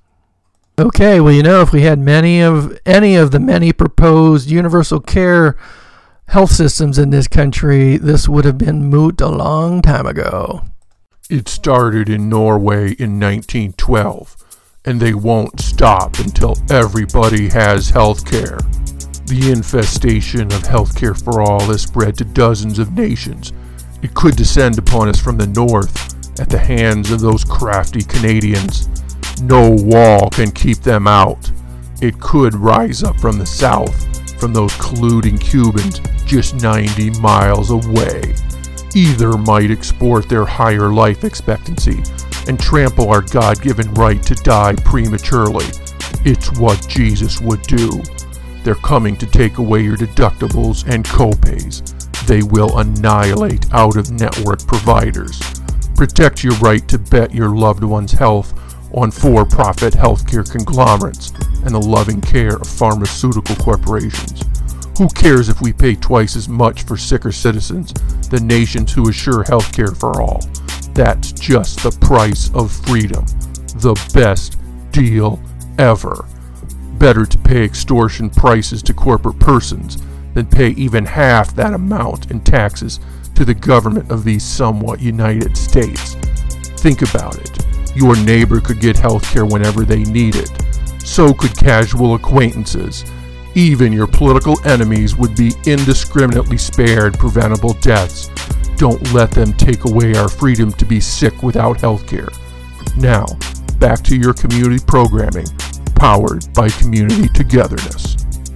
Okay, well, you know, if we had many of any of the many proposed universal care health systems in this country, this would have been moot a long time ago. It started in Norway in nineteen twelve, and they won't stop until everybody has health care. The infestation of healthcare for all has spread to dozens of nations. It could descend upon us from the north at the hands of those crafty Canadians. No wall can keep them out. It could rise up from the south, from those colluding Cubans just ninety miles away. Either might export their higher life expectancy and trample our God-given right to die prematurely. It's what Jesus would do. They're coming to take away your deductibles and copays. They will annihilate out-of-network providers. Protect your right to bet your loved one's health on for-profit healthcare conglomerates and the loving care of pharmaceutical corporations. Who cares if we pay twice as much for sicker citizens than nations who assure healthcare for all? That's just the price of freedom. The best deal ever. Better to pay extortion prices to corporate persons than pay even half that amount in taxes to the government of these somewhat United States. Think about it. Your neighbor could get health care whenever they need it. So could casual acquaintances. Even your political enemies would be indiscriminately spared preventable deaths. Don't let them take away our freedom to be sick without health care. Now, back to your community programming, powered by Community Togetherness.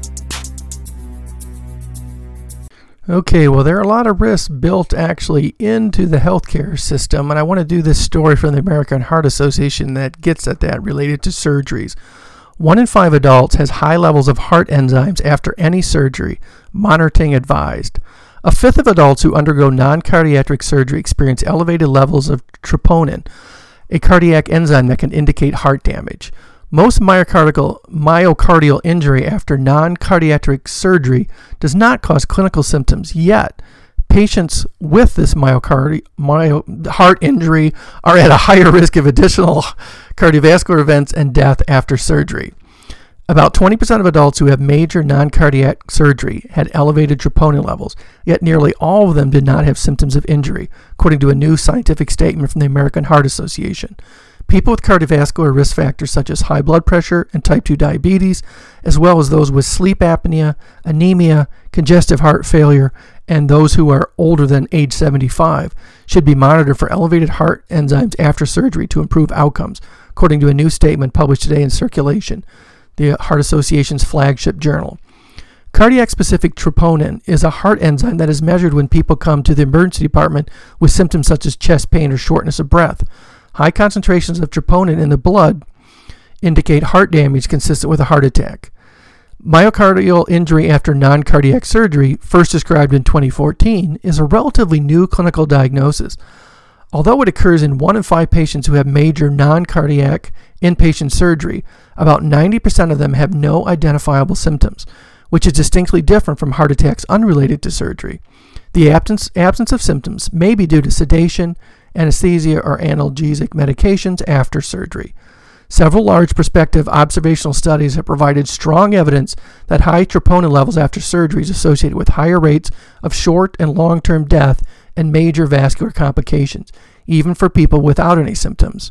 Okay, well, there are a lot of risks built actually into the healthcare system, and I want to do this story from the American Heart Association that gets at that related to surgeries. One in five adults has high levels of heart enzymes after any surgery, monitoring advised. A fifth of adults who undergo non-cardiac surgery experience elevated levels of troponin, a cardiac enzyme that can indicate heart damage. Most myocardial, myocardial injury after non-cardiac surgery does not cause clinical symptoms, yet patients with this myocardi- myo, heart injury are at a higher risk of additional cardiovascular events and death after surgery. About twenty percent of adults who have major non-cardiac surgery had elevated troponin levels, yet nearly all of them did not have symptoms of injury, according to a new scientific statement from the American Heart Association. People with cardiovascular risk factors such as high blood pressure and type two diabetes, as well as those with sleep apnea, anemia, congestive heart failure, and those who are older than age seventy-five, should be monitored for elevated heart enzymes after surgery to improve outcomes, according to a new statement published today in Circulation, the Heart Association's flagship journal. Cardiac-specific troponin is a heart enzyme that is measured when people come to the emergency department with symptoms such as chest pain or shortness of breath. High concentrations of troponin in the blood indicate heart damage consistent with a heart attack. Myocardial injury after non-cardiac surgery, first described in twenty fourteen, is a relatively new clinical diagnosis. Although it occurs in one in five patients who have major non-cardiac inpatient surgery, about ninety percent of them have no identifiable symptoms, which is distinctly different from heart attacks unrelated to surgery. The absence, absence of symptoms may be due to sedation, anesthesia, or analgesic medications after surgery. Several large prospective observational studies have provided strong evidence that high troponin levels after surgery is associated with higher rates of short and long-term death and major vascular complications, even for people without any symptoms.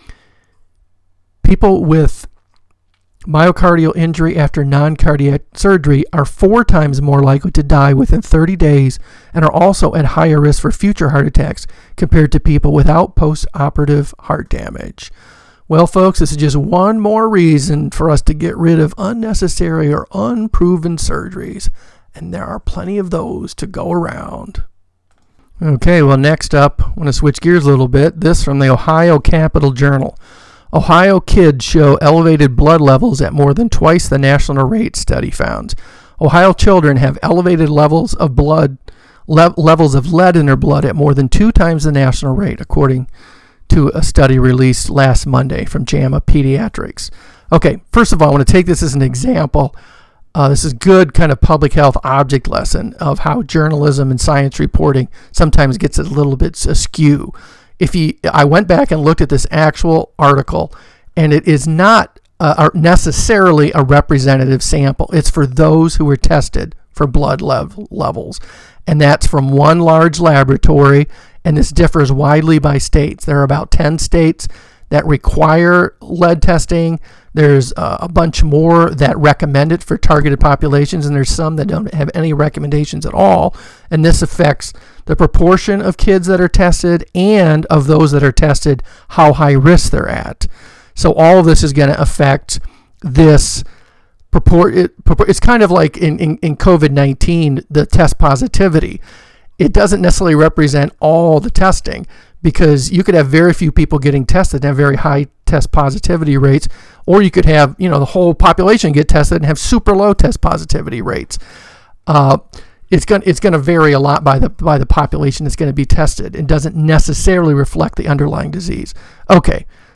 People with myocardial injury after non-cardiac surgery are four times more likely to die within thirty days and are also at higher risk for future heart attacks compared to people without post-operative heart damage. Well, folks, this is just one more reason for us to get rid of unnecessary or unproven surgeries, and there are plenty of those to go around. Okay, well, next up, I want to switch gears a little bit. This from the Ohio Capital Journal. Ohio kids show elevated blood levels at more than twice the national rate, study found. Ohio children have elevated levels of blood le- levels of lead in their blood at more than two times the national rate, according to a study released last Monday from JAMA Pediatrics. Okay, first of all, I want to take this as an example. Uh, this is good kind of public health object lesson of how journalism and science reporting sometimes gets a little bit askew. If you, I went back and looked at this actual article, and it is not uh, necessarily a representative sample. It's for those who were tested for blood lev- levels, and that's from one large laboratory, and this differs widely by states. There are about ten states that require lead testing. There's uh, a bunch more that recommend it for targeted populations, and there's some that don't have any recommendations at all. And this affects the proportion of kids that are tested and of those that are tested, how high risk they're at. So all of this is going to affect this purport. It, it's kind of like in, in, in covid nineteen, the test positivity. It doesn't necessarily represent all the testing, because you could have very few people getting tested and have very high test positivity rates, or you could have, you know, the whole population get tested and have super low test positivity rates. Uh, it's going it's going to vary a lot by the by the population that's going to be tested. It doesn't necessarily reflect the underlying disease. Okay,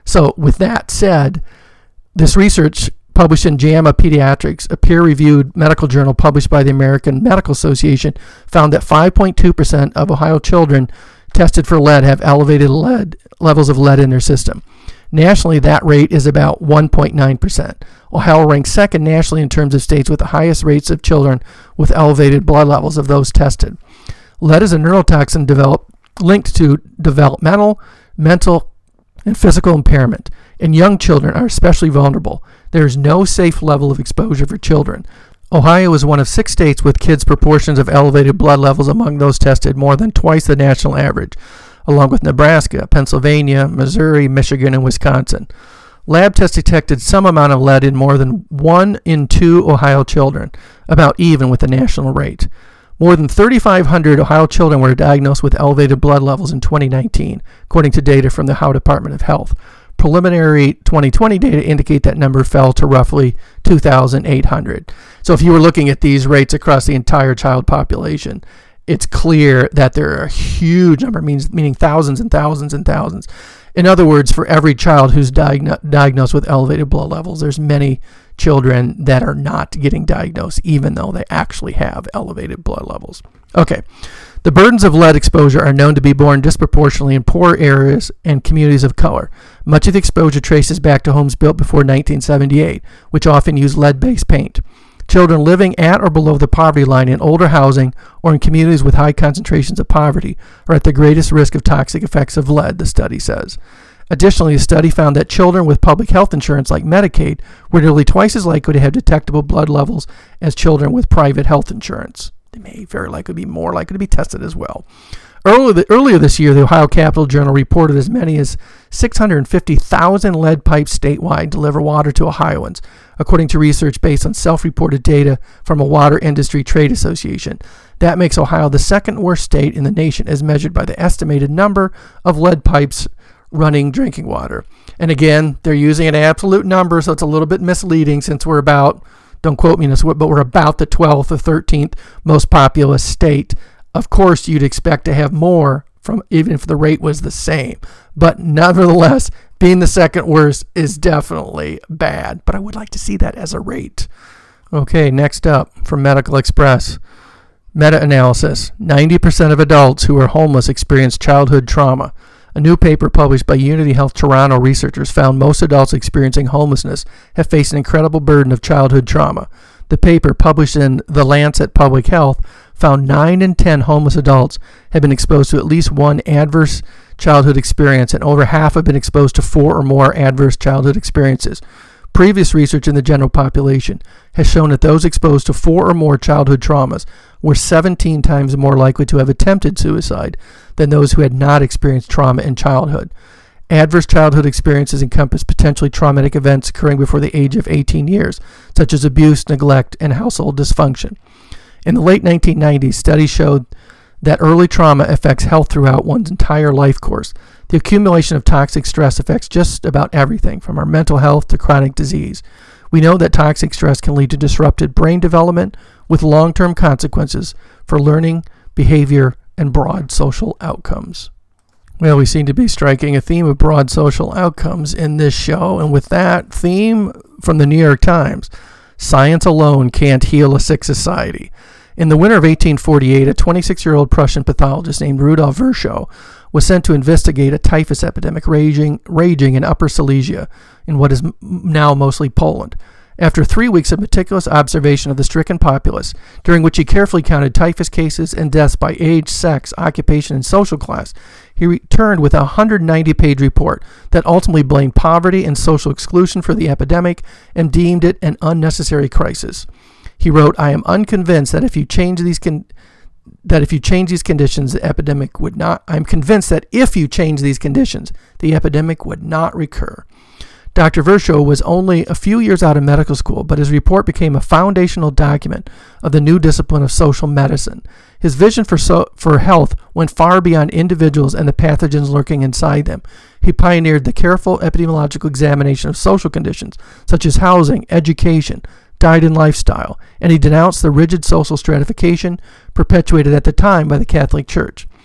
So with that said, this research published in JAMA Pediatrics, a peer-reviewed medical journal published by the American Medical Association, found that five point two percent of Ohio children tested for lead have elevated lead levels of lead in their system. Nationally, that rate is about one point nine percent. Ohio ranks second nationally in terms of states with the highest rates of children with elevated blood levels of those tested. Lead is a neurotoxin developed, linked to developmental, mental, and physical impairment, and young children are especially vulnerable. There is no safe level of exposure for children. Ohio is one of six states with kids' proportions of elevated blood levels among those tested more than twice the national average, along with Nebraska, Pennsylvania, Missouri, Michigan, and Wisconsin. Lab tests detected some amount of lead in more than one in two Ohio children, about even with the national rate. More than thirty-five hundred Ohio children were diagnosed with elevated blood levels in twenty nineteen, according to data from the Ohio Department of Health. Preliminary twenty twenty data indicate that number fell to roughly two thousand eight hundred. So if you were looking at these rates across the entire child population, it's clear that there are a huge number, means, meaning thousands and thousands and thousands. In other words, for every child who's diagno- diagnosed with elevated blood levels, there's many children that are not getting diagnosed, even though they actually have elevated blood levels. Okay, the burdens of lead exposure are known to be borne disproportionately in poor areas and communities of color. Much of the exposure traces back to homes built before nineteen seventy-eight, which often use lead-based paint. Children living at or below the poverty line in older housing or in communities with high concentrations of poverty are at the greatest risk of toxic effects of lead, the study says. Additionally, the study found that children with public health insurance like Medicaid were nearly twice as likely to have detectable blood levels as children with private health insurance. They may very likely be more likely to be tested as well. Earlier, earlier this year, the Ohio Capital Journal reported as many as six hundred fifty thousand lead pipes statewide deliver water to Ohioans, according to research based on self-reported data from a water industry trade association. That makes Ohio the second worst state in the nation as measured by the estimated number of lead pipes running drinking water. And again, they're using an absolute number, so it's a little bit misleading since we're about, don't quote me on this, but we're about the twelfth or thirteenth most populous state. Of course, you'd expect to have more, from even if the rate was the same. But nevertheless, being the second worst is definitely bad. But I would like to see that as a rate. Okay, next up from Medical Express. Meta-analysis. ninety percent of adults who are homeless experience childhood trauma. A new paper published by Unity Health Toronto researchers found most adults experiencing homelessness have faced an incredible burden of childhood trauma. The paper, published in The Lancet Public Health, found nine in ten homeless adults have been exposed to at least one adverse childhood experience, and over half have been exposed to four or more adverse childhood experiences. Previous research in the general population has shown that those exposed to four or more childhood traumas were seventeen times more likely to have attempted suicide than those who had not experienced trauma in childhood. Adverse childhood experiences encompass potentially traumatic events occurring before the age of eighteen years, such as abuse, neglect, and household dysfunction. In the late nineteen nineties, studies showed that early trauma affects health throughout one's entire life course. The accumulation of toxic stress affects just about everything, from our mental health to chronic disease. We know that toxic stress can lead to disrupted brain development with long-term consequences for learning, behavior, and broad social outcomes. Well, we seem to be striking a theme of broad social outcomes in this show, and with that theme from the New York Times, science alone can't heal a sick society. In the winter of eighteen forty-eight, a twenty-six-year-old Prussian pathologist named Rudolf Virchow was sent to investigate a typhus epidemic raging, raging in Upper Silesia, in what is m- now mostly Poland. After three weeks of meticulous observation of the stricken populace, during which he carefully counted typhus cases and deaths by age, sex, occupation, and social class, he returned with a one hundred ninety page report that ultimately blamed poverty and social exclusion for the epidemic and deemed it an unnecessary crisis. He wrote, "I am unconvinced that if you change these con- that if you change these conditions, the epidemic would not. I am convinced that if you change these conditions, the epidemic would not recur." Doctor Virchow was only a few years out of medical school, but his report became a foundational document of the new discipline of social medicine. His vision for so, for health went far beyond individuals and the pathogens lurking inside them. He pioneered the careful epidemiological examination of social conditions, such as housing, education, diet, and lifestyle, and he denounced the rigid social stratification perpetuated at the time by the Catholic Church.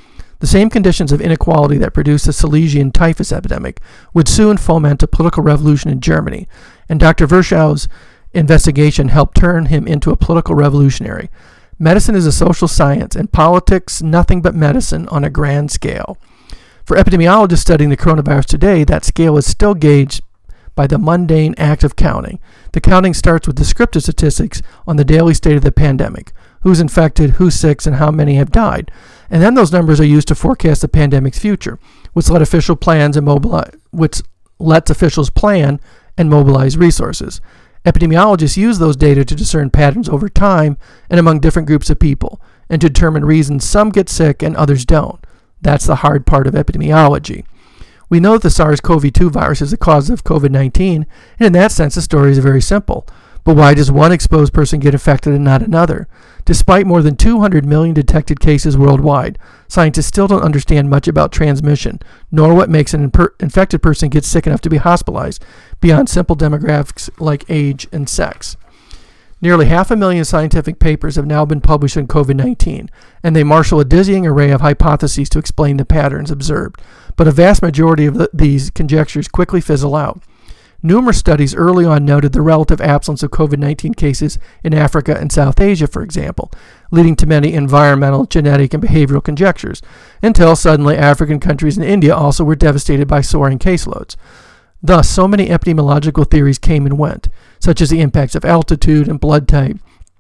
The same conditions of inequality that produced the Silesian typhus epidemic would soon foment a political revolution in Germany, and Doctor Virchow's investigation helped turn him into a political revolutionary. Medicine is a social science, and politics nothing but medicine on a grand scale. For epidemiologists studying the coronavirus today, that scale is still gauged by the mundane act of counting. The counting starts with descriptive statistics on the daily state of the pandemic, who's infected, who's sick, and how many have died. And then those numbers are used to forecast the pandemic's future, which let official plans and mobilize, which lets officials plan and mobilize resources. Epidemiologists use those data to discern patterns over time and among different groups of people, and to determine reasons some get sick and others don't. That's the hard part of epidemiology. We know that the SARS-C o V two virus is the cause of COVID nineteen, and in that sense the story is very simple. But why does one exposed person get infected and not another? Despite more than two hundred million detected cases worldwide, scientists still don't understand much about transmission, nor what makes an imper- infected person get sick enough to be hospitalized, beyond simple demographics like age and sex. Nearly half a million scientific papers have now been published on COVID nineteen, and they marshal a dizzying array of hypotheses to explain the patterns observed. But a vast majority of the, these conjectures quickly fizzle out. Numerous studies early on noted the relative absence of COVID nineteen cases in Africa and South Asia, for example, leading to many environmental, genetic, and behavioral conjectures, until suddenly African countries and India also were devastated by soaring caseloads. Thus, so many epidemiological theories came and went, such as the impacts of altitude and blood type.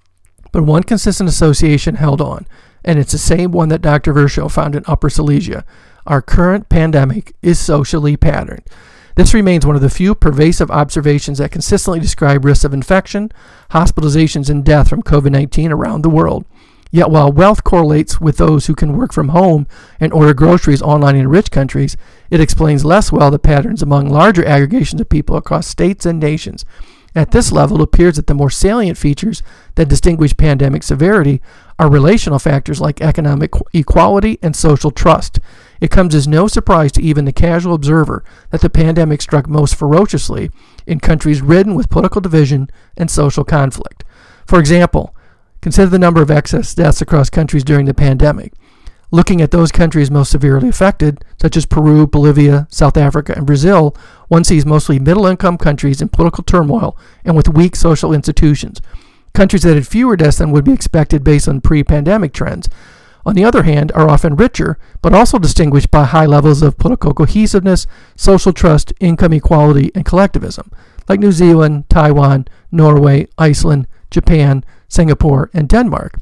But one consistent association held on, and it's the same one that Doctor Virchow found in Upper Silesia. Our current pandemic is socially patterned. This remains one of the few pervasive observations that consistently describe risks of infection, hospitalizations, and death from COVID nineteen around the world. Yet while wealth correlates with those who can work from home and order groceries online in rich countries, it explains less well the patterns among larger aggregations of people across states and nations. At this level, it appears that the more salient features that distinguish pandemic severity are relational factors like economic equality and social trust. It comes as no surprise to even the casual observer that the pandemic struck most ferociously in countries ridden with political division and social conflict. For example, consider the number of excess deaths across countries during the pandemic. Looking at those countries most severely affected, such as Peru, Bolivia, South Africa, and Brazil, one sees mostly middle-income countries in political turmoil and with weak social institutions. Countries that had fewer deaths than would be expected based on pre-pandemic trends, on the other hand, are often richer, but also distinguished by high levels of political cohesiveness, social trust, income equality, and collectivism, like New Zealand, Taiwan, Norway, Iceland, Japan, Singapore, and Denmark.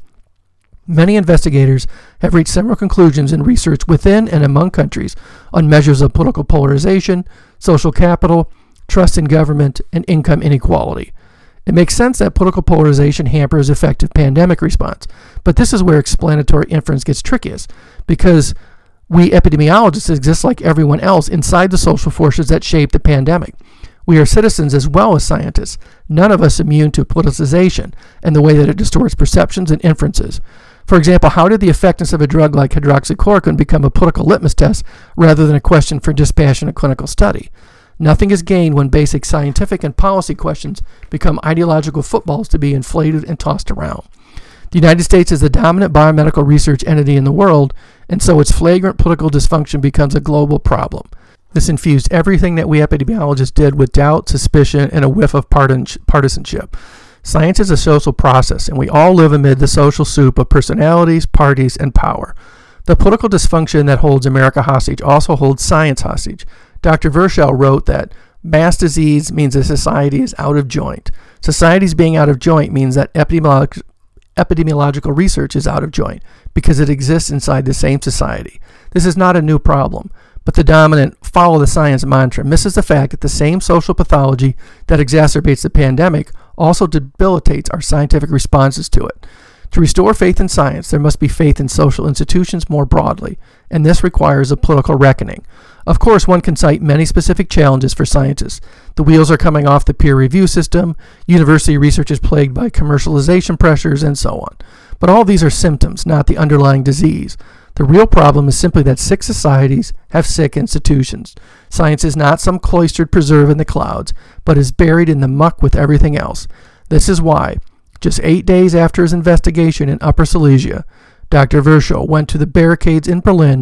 Many investigators have reached similar conclusions in research within and among countries on measures of political polarization, social capital, trust in government, and income inequality. It makes sense that political polarization hampers effective pandemic response, but this is where explanatory inference gets trickiest, because we epidemiologists exist like everyone else inside the social forces that shape the pandemic. We are citizens as well as scientists, none of us immune to politicization and the way that it distorts perceptions and inferences. For example, how did the effectiveness of a drug like hydroxychloroquine become a political litmus test rather than a question for dispassionate clinical study? Nothing is gained when basic scientific and policy questions become ideological footballs to be inflated and tossed around. The United States is the dominant biomedical research entity in the world, and so its flagrant political dysfunction becomes a global problem. This infused everything that we epidemiologists did with doubt, suspicion, and a whiff of partisanship. Science is a social process, and we all live amid the social soup of personalities, parties, and power. The political dysfunction that holds America hostage also holds science hostage. Doctor Virchow wrote that mass disease means a society is out of joint. Society's being out of joint means that epidemiolog- epidemiological research is out of joint because it exists inside the same society. This is not a new problem, but the dominant follow the science mantra misses the fact that the same social pathology that exacerbates the pandemic also debilitates our scientific responses to it. To restore faith in science, there must be faith in social institutions more broadly, and this requires a political reckoning. Of course, one can cite many specific challenges for scientists. The wheels are coming off the peer review system, university research is plagued by commercialization pressures, and so on. But all these are symptoms, not the underlying disease. The real problem is simply that sick societies have sick institutions. Science is not some cloistered preserve in the clouds, but is buried in the muck with everything else. This is why, just eight days after his investigation in Upper Silesia, Doctor Virchow went to the barricades in Berlin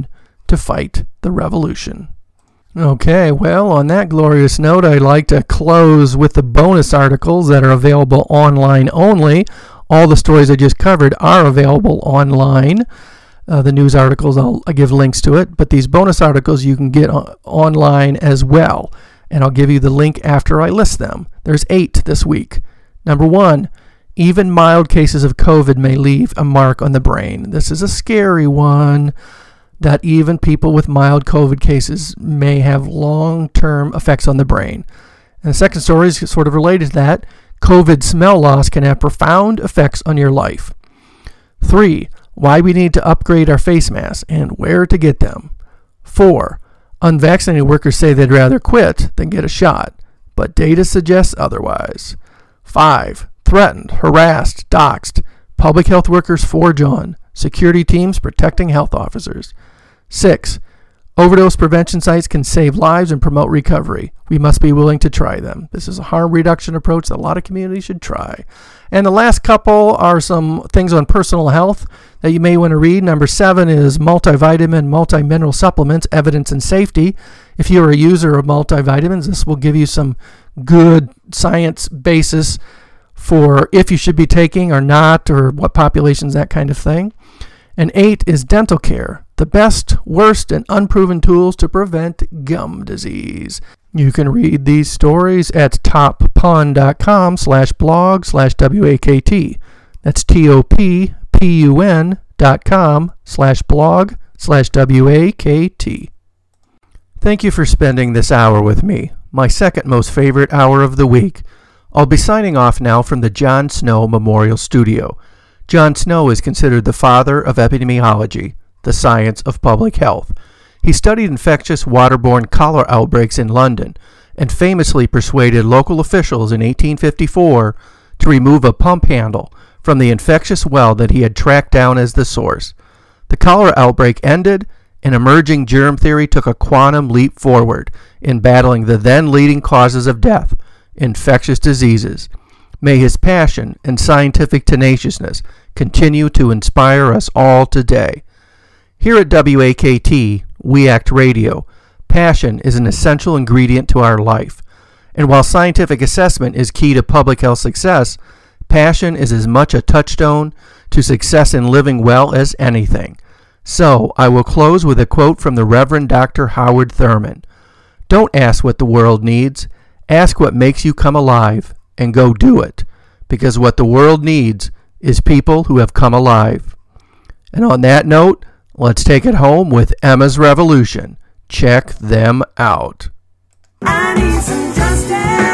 to fight the revolution. Okay, well, on that glorious note, I'd like to close with the bonus articles that are available online only. All the stories I just covered are available online. Uh, the news articles, I'll, I'll give links to it, but these bonus articles you can get o- online as well, and I'll give you the link after I list them. There's eight this week. Number one, even mild cases of COVID may leave a mark on the brain. This is a scary one, that even people with mild COVID cases may have long-term effects on the brain. And the second story is sort of related to that. COVID smell loss can have profound effects on your life. Three, why we need to upgrade our face masks and where to get them. Four, unvaccinated workers say they'd rather quit than get a shot, but data suggests otherwise. Five, threatened, harassed, doxxed, public health workers forge on, security teams protecting health officers. Six, overdose prevention sites can save lives and promote recovery. We must be willing to try them. This is a harm reduction approach that a lot of communities should try. And the last couple are some things on personal health that you may want to read. Number seven is multivitamin, multi-mineral supplements, evidence and safety. If you're a user of multivitamins, this will give you some good science basis for if you should be taking or not, or what populations, that kind of thing. And eight is dental care, the best, worst, and unproven tools to prevent gum disease. You can read these stories at toppun.com slash blog slash W-A-K-T. That's T-O-P-P-U-N dot com slash blog slash W-A-K-T. Thank you for spending this hour with me, my second most favorite hour of the week. I'll be signing off now from the John Snow Memorial Studio. John Snow is considered the father of epidemiology, the science of public health. He studied infectious waterborne cholera outbreaks in London and famously persuaded local officials in eighteen fifty-four to remove a pump handle from the infectious well that he had tracked down as the source. The cholera outbreak ended, and emerging germ theory took a quantum leap forward in battling the then leading causes of death, infectious diseases. May his passion and scientific tenaciousness continue to inspire us all today. Here at W A K T, We Act Radio, passion is an essential ingredient to our life. And while scientific assessment is key to public health success, passion is as much a touchstone to success in living well as anything. So, I will close with a quote from the Reverend Doctor Howard Thurman. Don't ask what the world needs. Ask what makes you come alive, and go do it, because what the world needs is people who have come alive. And on that note, let's take it home with Emma's Revolution. Check them out. I need some justice.